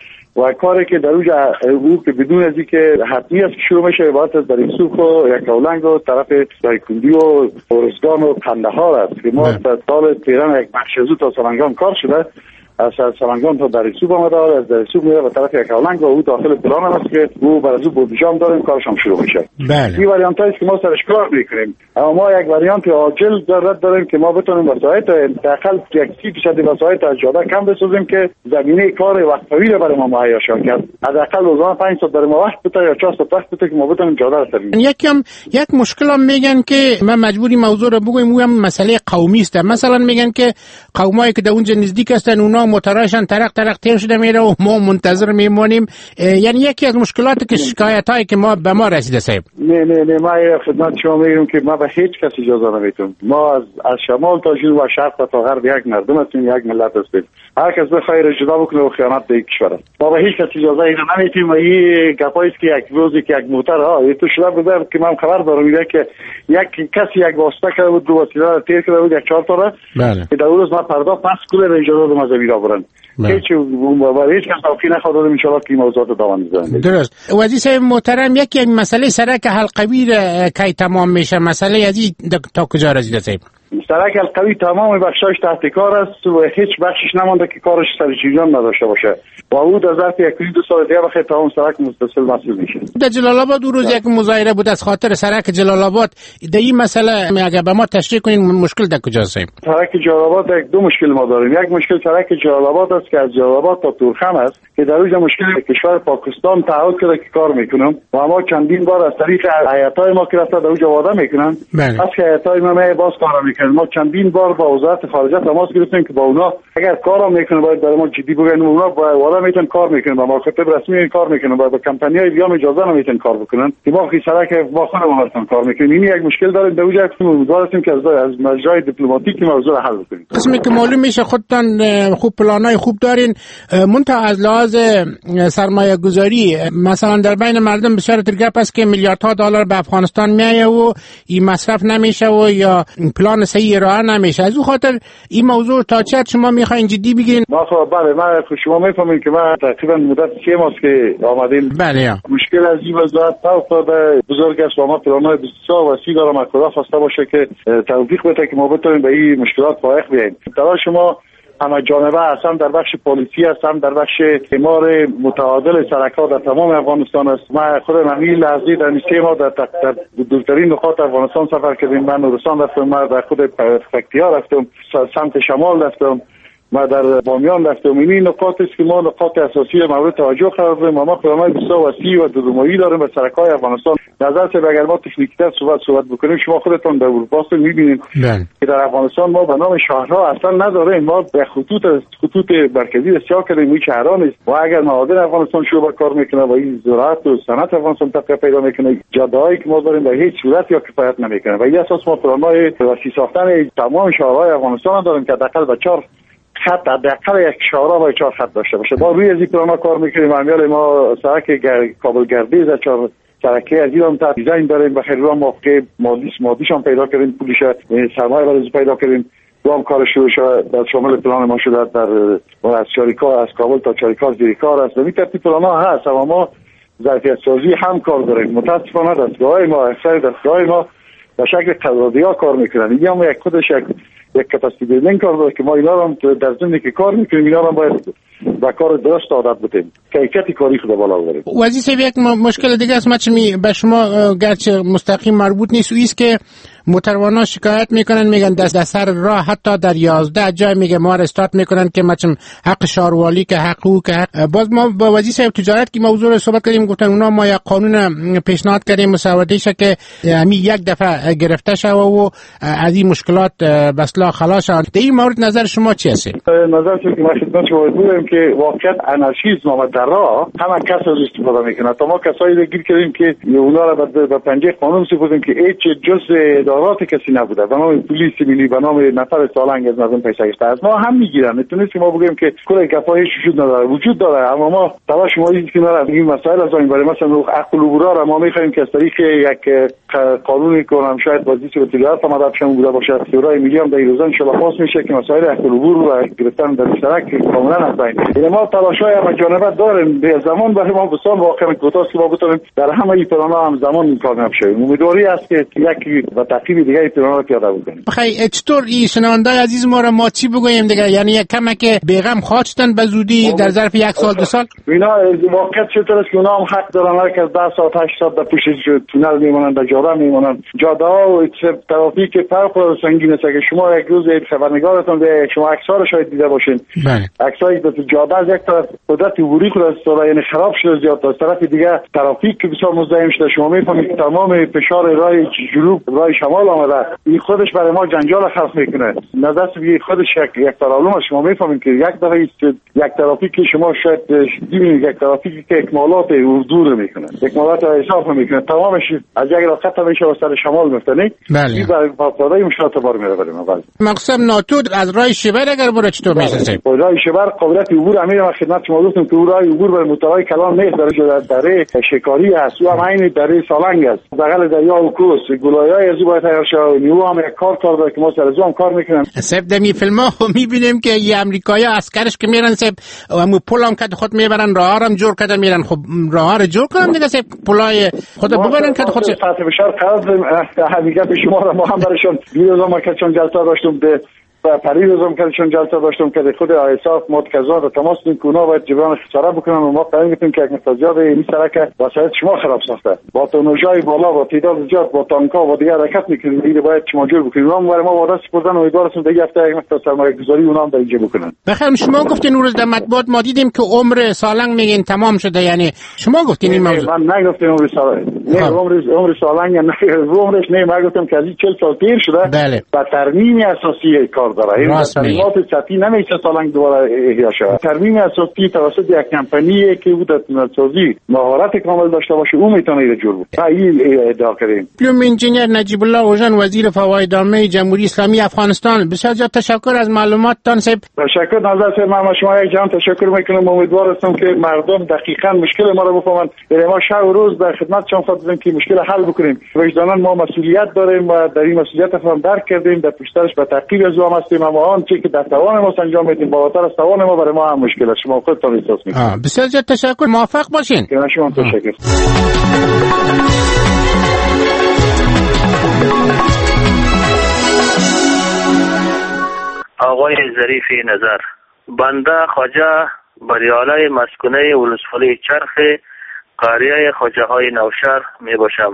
و کاری که در او که بدون از اینکه حتمی است که شروع میشه عبارت از در سوخ و یکاولنگ و طرف دایکندی و اورزگان و قندهار است که ما در سال تهران یک بخش از تا سالنگان کار شده. از سالنگان تا در سوب آمده از در سوب میره به طرف یکاولنگ و او داخل پلان هم است که او برای او بودجام داریم کارش هم شروع میشه. بله. این وریانت هایی که ما سرش کار میکنیم. اما ما یک وریانت عاجل داریم که ما بتونیم وسایط حداقل 30% وسایط از جاده کم بسازیم که زمینه کار وقت طویل برای ما مهیا شه که حداقل روزانه 5 ساعت برای ما وقت بده یا 4 ساعت وقت بده که ما بتونیم جاده رو ترمیم. یک مشکل هم میگن که ما مجبوری موضوع رو بگویم اون هم مسئله قومی است. مثلا میگن که قومایی که در اونجا نزدیک هستن اونا متراشن طرق تیر شده میره و ما منتظر میمونیم. یعنی یکی از مشکلاتی که شکایتایی که ما به ما رسیده صاحب. نه ما خدمت شما میگم که ما به هیچ کس اجازه نمیدیم. ما از شمال تا جنوب و شرق تا غرب یک مردم هستیم، یک ملت هستیم. هر کس بخواد جدا بکنه و خیانت به کشور است. ما به هیچ کس اجازه نمیدیم. این گپایی است که یک روزی که یک موتر تو شده بود که من خبر دارم میگه که یک کسی یک واسطه کرده بود 2 وسیله رو تیر کرده بود 1 4 تا را که در روز ما پرداخت 5 کل اجازه دادم از میرا برن. هیچ کس توقی نخواد ان شاء الله که موضوعات دوام بزنه. درست. وزیر صاحب محترم یک مسئله سرک حلقوی کی تمام میشه؟ مسئله از این تا کجا رسیده صاحب؟ سرک حلقوی تمام بخشاش تحت کار است و هیچ بخشش نمانده که کارش سرچینان نداشته باشه و او در ظرف 1-2 سال دیگه بخیر تمام سرک متصل مسئول میشه. در جلال آباد دو روز یک مظاهره بود از خاطر سرک جلال آباد. در این مسئله اگه به ما تشریح کنین مشکل در کجاست صاحب؟ سرک جلال آباد 2 مشکل ما داریم. یک مشکل سرک جلال آباد است که از جلال آباد تا تورخم است که در اونجا مشکل کشور پاکستان تعهد کرده که کار میکنم و ما چندین بار از طریق هیئت‌های ما که رفته در اونجا وعده میکنن پس که هیئت‌های ما باز کار میکنن. ما چندین بار با وزارت خارجه تماس گرفتیم که با اونا اگر کارام میکنه باید برای ما جدی بگن. اونا با وعده میتونن کار میکنن با مکاتب رسمی کار میکنن با کمپانی‌های دیگه اجازه نمیتونن کار بکنن که ما خیلی سرک با خودمون هستن کار میکنیم. این یک مشکل داریم. در اونجا امیدوار هستیم که از مجرای دیپلماتیک موضوع حل کنیم. قسمی که معلوم میشه خودتان خوب پلانای خوب دارین منتها از لحاظ سرمایه گذاری مثلا در بین مردم بسیار گپ است که میلیاردها دلار به افغانستان میایه و این مصرف نمیشه و یا پلان صحیح ارائه نمیشه. از اون خاطر این موضوع تا چه شما میخواین جدی بگیرین؟ بله ما شما میفهمین که ما تقریبا مدت 3 ماه که آمدیم. بله مشکل از این وضعیت افتاده بزرگ است و ما پلان‌های بسیار وسیع دارم از خدا خواسته باشه که توفیق بده که ما بتونیم به این مشکلات فائق بیاییم. تلاش شما همه جانبه هستن در بخش پلیسی هستن در بخش اعمار متعادل سرک‌ها در تمام افغانستان است. ما خود همین لحظه در 3 ماه در دورترین نقاط افغانستان سفر کردیم. من نورستان رفتم، من در خود پکتیا رفتم، سمت شمال رفتم. ما در بامیان دفتومینی نقاط است که ما نقاط اساسی مورد توجه قرار دادیم. ما برنامه بسیار وسیع و دودمایی داریم به سرک‌های افغانستان. نظر سه اگر ما تکنیک‌تر صحبت بکنیم، شما خودتون در اروپا می‌بینید که در افغانستان ما به نام شهرها اصلا نداریم. ما به خطوط مرکزی بسیار کردیم، این شهرها نیست. و اگر معادن افغانستان شروع کار میکنه و این زراعت و صنعت افغانستان تقویت پیدا میکنه، جاده‌هایی که ما داریم به هیچ صورت یا کفایت نمیکنه. و این اساس ما برنامه وسیع ساختن تمام شهرهای افغانستان داریم که حداقل به 4 خط، حداقل یک شهرها با 4 خط داشته باشه. ما روی از این برنامه کار میکنیم. امیال ما سرک کابل گردیز 4 شبکه از ایران تا دیزاین داریم. به خیر ما موقع مادیش هم پیدا کردیم، پولش سرمایه برای پیدا کردیم. هم کار شروع شد در شامل پلان ما شده در از چاریکار، از کابل تا چاریکار زیریکار است. این ترتیب پلان ها هست. اما ما ظرفیت سازی هم کار داریم. متاسفانه دستگاه ما اکثر دستگاه ما به شکل قراردادی‌ها کار میکنن. این هم یک خودش یک کپاسیتی بیلدینگ کار داره که ما اینا رو در زمینی که کار میکنیم اینا رو باید با کار درست عادت بودیم، کیفیت کاری خود بالا ببریم. وزیر یک مشکل دیگه است به شما گرچه مستقیم مربوط نیست، و است که موتروانا شکایت میکنن، میگن دست سر راه حتی در 11 جای میگه ما استارت میکنن که مثلا حق شاروالی که حق که حق. باز ما با وزیر صاحب تجارت که موضوع رو صحبت کردیم، گفتن اونا ما یک قانون پیشنهاد کردیم مسوده‌اش که همین یک دفعه گرفته شوه و از این مشکلات بسلا خلاص شد. در این مورد نظر شما چی است؟ نظر که ما خدمت شما بودیم که واقعا انارشیسم آمد در راه، همه کس از استفاده میکنه. تا ما کسایی رو گیر کردیم که اونا رو به پنجه قانون سپردیم که هیچ جز ادارات کسی نبوده، به نام پلیس ملی، به نام نفر سالنگ از مردم پیسه گرفته. از ما هم میگیرن. نتونستیم ما بگیم که کل گپا هیچ وجود داره، اما ما تلاش ما این که نرا این مسائل از این برای مثلا عقل و عبور را ما میخوایم که از طریق یک قانونی کنم شاید وزیر و تجارت مدد شما بوده باشه. شورای ملی هم در این روزا ان شاء الله پاس میشه که مسائل عقل و عبور و گرفتن در سرک کاملا از بین. ما تلاشای هم جانبت داریم. به زمان برای ما بسیار واقعا کوتاست که ما بتونیم در همه این پلانا هم زمان کار نشه. امیدواری است که یکی و تعقیب دیگه پلانا رو پیاده بکنیم. بخیر چطور این شنوندای عزیز ما را ما چی بگوییم دیگه؟ یعنی یک کمک بیغم خواستن به زودی در ظرف 1 سال 2 سال؟ اینا واقعا چطور است که اونا هم حق دارن که 10 ساعت 8 ساعت در پشت تونل میمونن، در جاده میمونن. جاده ها و ترافیک فرق و سنگین است. که شما یک روز خبرنگارتون به شما عکس‌ها رو شاید دیده باشین. عکسای در جاده از یک طرف قدرت عبوری خود است یعنی خراب شده زیاد، از طرف دیگه ترافیک که بسیار مزاحم شده. شما میفهمید که تمام فشار راه جنوب راه شمال آمده. این خودش برای ما جنجال خلق میکنه. نظر به خودش یک پرابلم است. شما میفهمید که یک دفعه یک ترافیک که شما شاید ببینید یک ترافیکی که اکمالات دور میکنه، اکمالات حساب میکنه، تمامش از یک راه خط میشه و سر شمال میفته. این برای پاسداری مشکلات بار میره برای ما. مقصد ناتود از راه شبر اگر بره چطور میشه؟ راه شبر قابلیت عبور امیر خدمت شما گفتم که راه عبور برای موتورهای کلان نیست، دره شکاری است و همین دره سالنگ است. بغل دریا و کوس گلایای از باید تیار شه. نیرو هم یک کار داره که ما سر از هم کار میکنن. سب دمی فیلم‌ها میبینیم که ی امریکایی عسکرش که میرن سب و پلام که خود میبرن راه هم جور کردن میرن. خب راه رو جور کنن دیگه سب پلای خود ببرن که خود ساعت بشار قرار حقیقت شما را ما هم برشون دیروز ما که چون جلسه داشتم به پریروزم که چون جلسه داشتم که خود آیساف متکزا رو تماس می‌کنه اونا باید جبران خسارت بکنن و ما قرار می‌کنیم که یک مقدار این سرک وسایل شما خراب ساخته با تونوژای بالا با تعداد زیاد با تانکا و دیگه حرکت می‌کنیم. این باید شما جور بکنیم. ما برای ما وعده سپردن امیدوارم دیگه هفته یک مقدار سرمایه‌گذاری اونا هم در اینجا بکنن. بخیر شما گفتین اون روز در مطبوعات ما دیدیم که عمر سالنگ میگین تمام شده، یعنی شما گفتین این موضوع؟ من نگفتم عمر سالنگ. نه عمر سالنگ نه عمرش نه، من گفتم که از 40 سال پیر شده. بله. با ترمیم اساسی کار داره. ترمیمات سطحی نمیشه سالنگ دوباره احیا شود. ترمیم اساسی توسط یک کمپانی که بود تونلسازی مهارت کامل داشته باشه اون میتونه اینو جور کنه. این ادعا کردیم. پلوم انجینیر نجیب الله اوژن وزیر فواید عامه جمهوری اسلامی افغانستان، بسیار زیاد تشکر از معلوماتتان. تشکر نظر من شما یک جان تشکر میکنم. امیدوار هستم که مردم دقیقاً مشکل ما رو بفهمن. ما شب و روز در خدمت شما هستیم که مشکل حل بکنیم. وجداناً ما مسئولیت داریم و در این مسئولیت هم درک کردیم. در پشتش به تعقیب از ما هستیم. اما آنچه که در توان ما انجام میدیم بالاتر از توان ما برای ما هم مشکل است. شما خودتون احساس میکنید. بسیار زیاد تشکر. موفق باشین. که شما تشکر. آقای ظریفی نظر، بنده خواجه بریاله مسکونه ولسوالی چرخ قریه خواجه های نوشهر می باشم.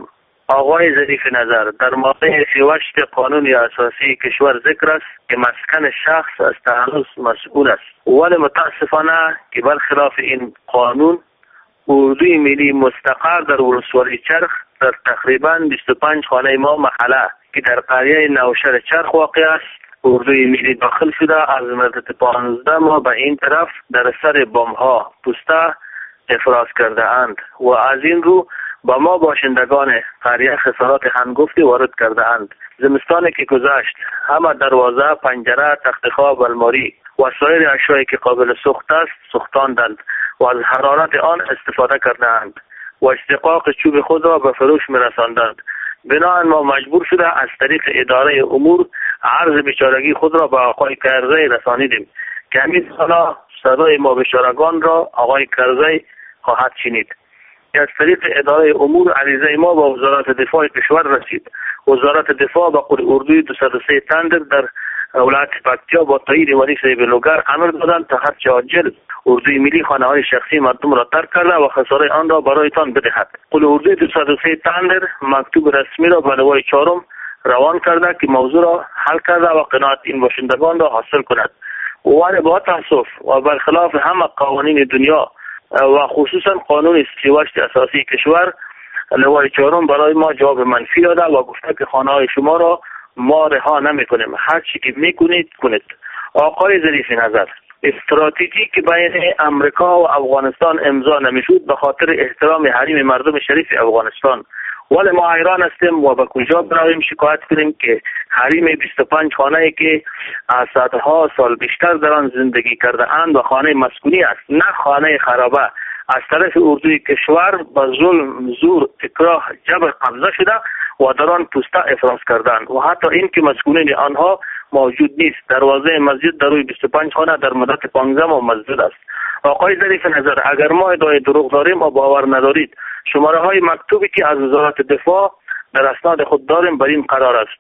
آقای ظریف نظر، در ماده 38 قانون اساسی کشور ذکر است که مسکن شخص از تحرز مسئول است، ولی متاسفانه که برخلاف این قانون اردوی ملی مستقر در ولسوالی چرخ در تقریبا 25 خانه ما محله که در قریه نوشهر چرخ واقع است اردوی ملی داخل شده از مدت 15 ماه به این طرف در سر بمب‌ها پوسته افراز کرده اند و از این رو با ما باشندگان قریه خسارات هنگفتی وارد کرده اند. زمستانی که گذشت همه دروازه، پنجره، تخت خواب، الماری و سایر اشیایی که قابل سوخت است سوختاندند و از حرارت آن استفاده کردند و اشتقاق چوب خود را به فروش می‌رساندند. بنابراین ما مجبور شده از طریق اداره امور عرض بیچارگی خود را به آقای کرزی رسانیدیم که همین حالا صدای ما بیچارگان را آقای کرزی خواهد شنید. از طریق اداره امور عریضه ما با وزارت دفاع کشور رسید. وزارت دفاع با اردوی 203 تندر در ولایت پکتیا با تایید ولی صاحب لوگر امر دادند تا هرچه عاجل اردوی ملی خانه‌های شخصی مردم را ترک کرده و خساره آن را برایتان بدهد. اردوی 203 تندر مکتوب رسمی را به لوای 4 روان کرده که موضوع را حل کرده و قناعت این باشندگان را حاصل کند. ولی با تاسف و برخلاف همه قوانین دنیا و خصوصا قانون 38 اساسی کشور لوای 4 برای ما جواب منفی داده و گفته که خانه‌های شما را ما رها نمی‌کنیم، هر چی که می‌کنید کنید. آقای ظریف نظر، استراتژی که بین امریکا و افغانستان امضا نمی‌شد به خاطر احترام حریم مردم شریف افغانستان، ولی ما حیران هستیم و به کجا برویم شکایت کنیم که حریم 25 خانه‌ای که از صدها سال بیشتر در آن زندگی کرده اند و خانه مسکونی است، نه خانه خرابه، از طرف اردوی کشور با ظلم، زور، اکراه، جبر قبضه شده و در آن پوسته افراز کردند و حتی این که مسکونین آنها موجود نیست. دروازه مسجد در روی 25 خانه در مدت 15 ماه مسدود است. آقای ظریف نظر، اگر ما ادعای دروغ داریم و باور ندارید، شماره های مکتوبی که از وزارت دفاع در اسناد خود داریم بر این قرار است: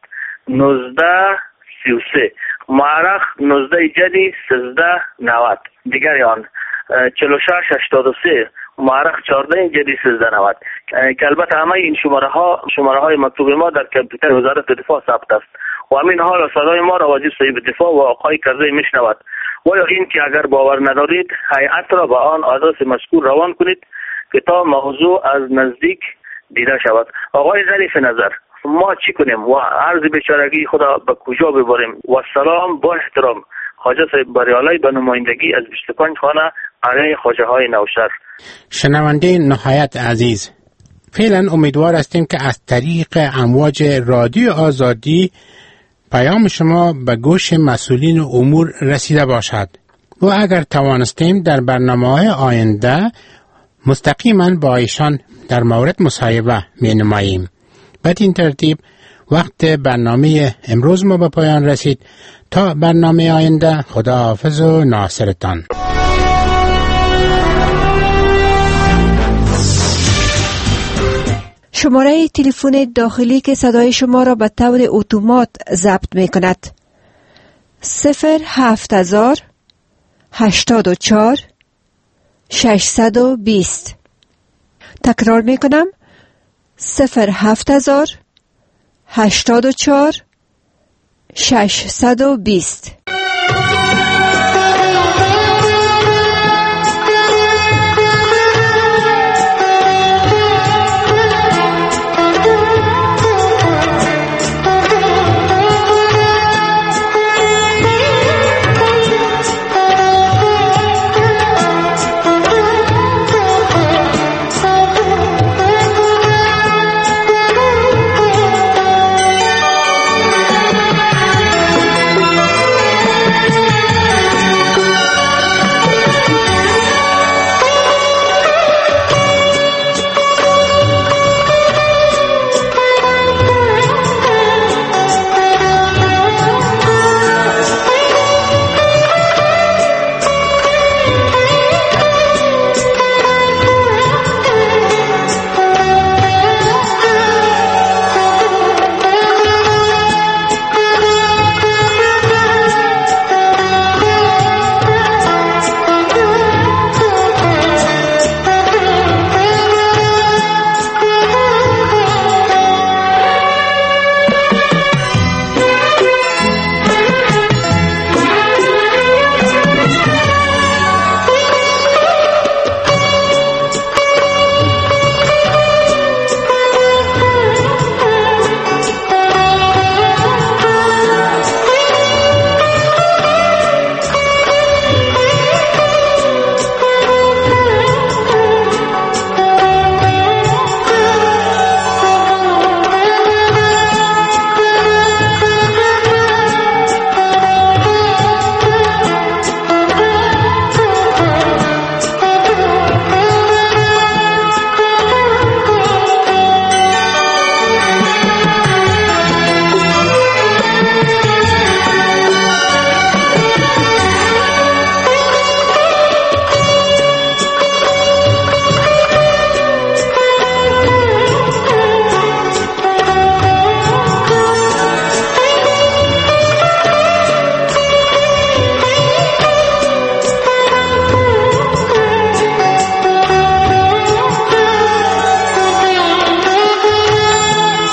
1933 معرخ 19 جدی 1390 دیگر آن 4683 معرخ 14 جدی 1390 که البته همه این شماره های مکتوب ما در کامپیوتر وزارت دفاع ثبت است و همین حال صدای ما را وزیر صاحب دفاع و آقای کرزی میشنود. و یا این که اگر باور ندارید هیئت را به آن آدرس مذکور روان کنید که تا موضوع از نزدیک دیده شود. آقای ظریف نظر، ما چی کنیم و عرض بیچارگی خدا به کجا ببریم؟ و سلام با احترام، خواجه صاحب بریالی به نمایندگی از 25 خانه قریه خواجه های نوشهر. شنونده نهایت عزیز، فعلا امیدوار هستیم که از طریق امواج رادیو آزادی پیام شما به گوش مسئولین امور رسیده باشد و اگر توانستیم در برنامه‌های آینده مستقیما با ایشان در مورد مصاحبه می نماییم. بدین ترتیب وقت برنامه امروز ما به پایان رسید. تا برنامه آینده، خدا حافظ و ناصرتان. شماره تلفن داخلی که صدای شما را به طور اتومات ضبط می کند 07000 84 620. تکرار می کنم 07000 84 620.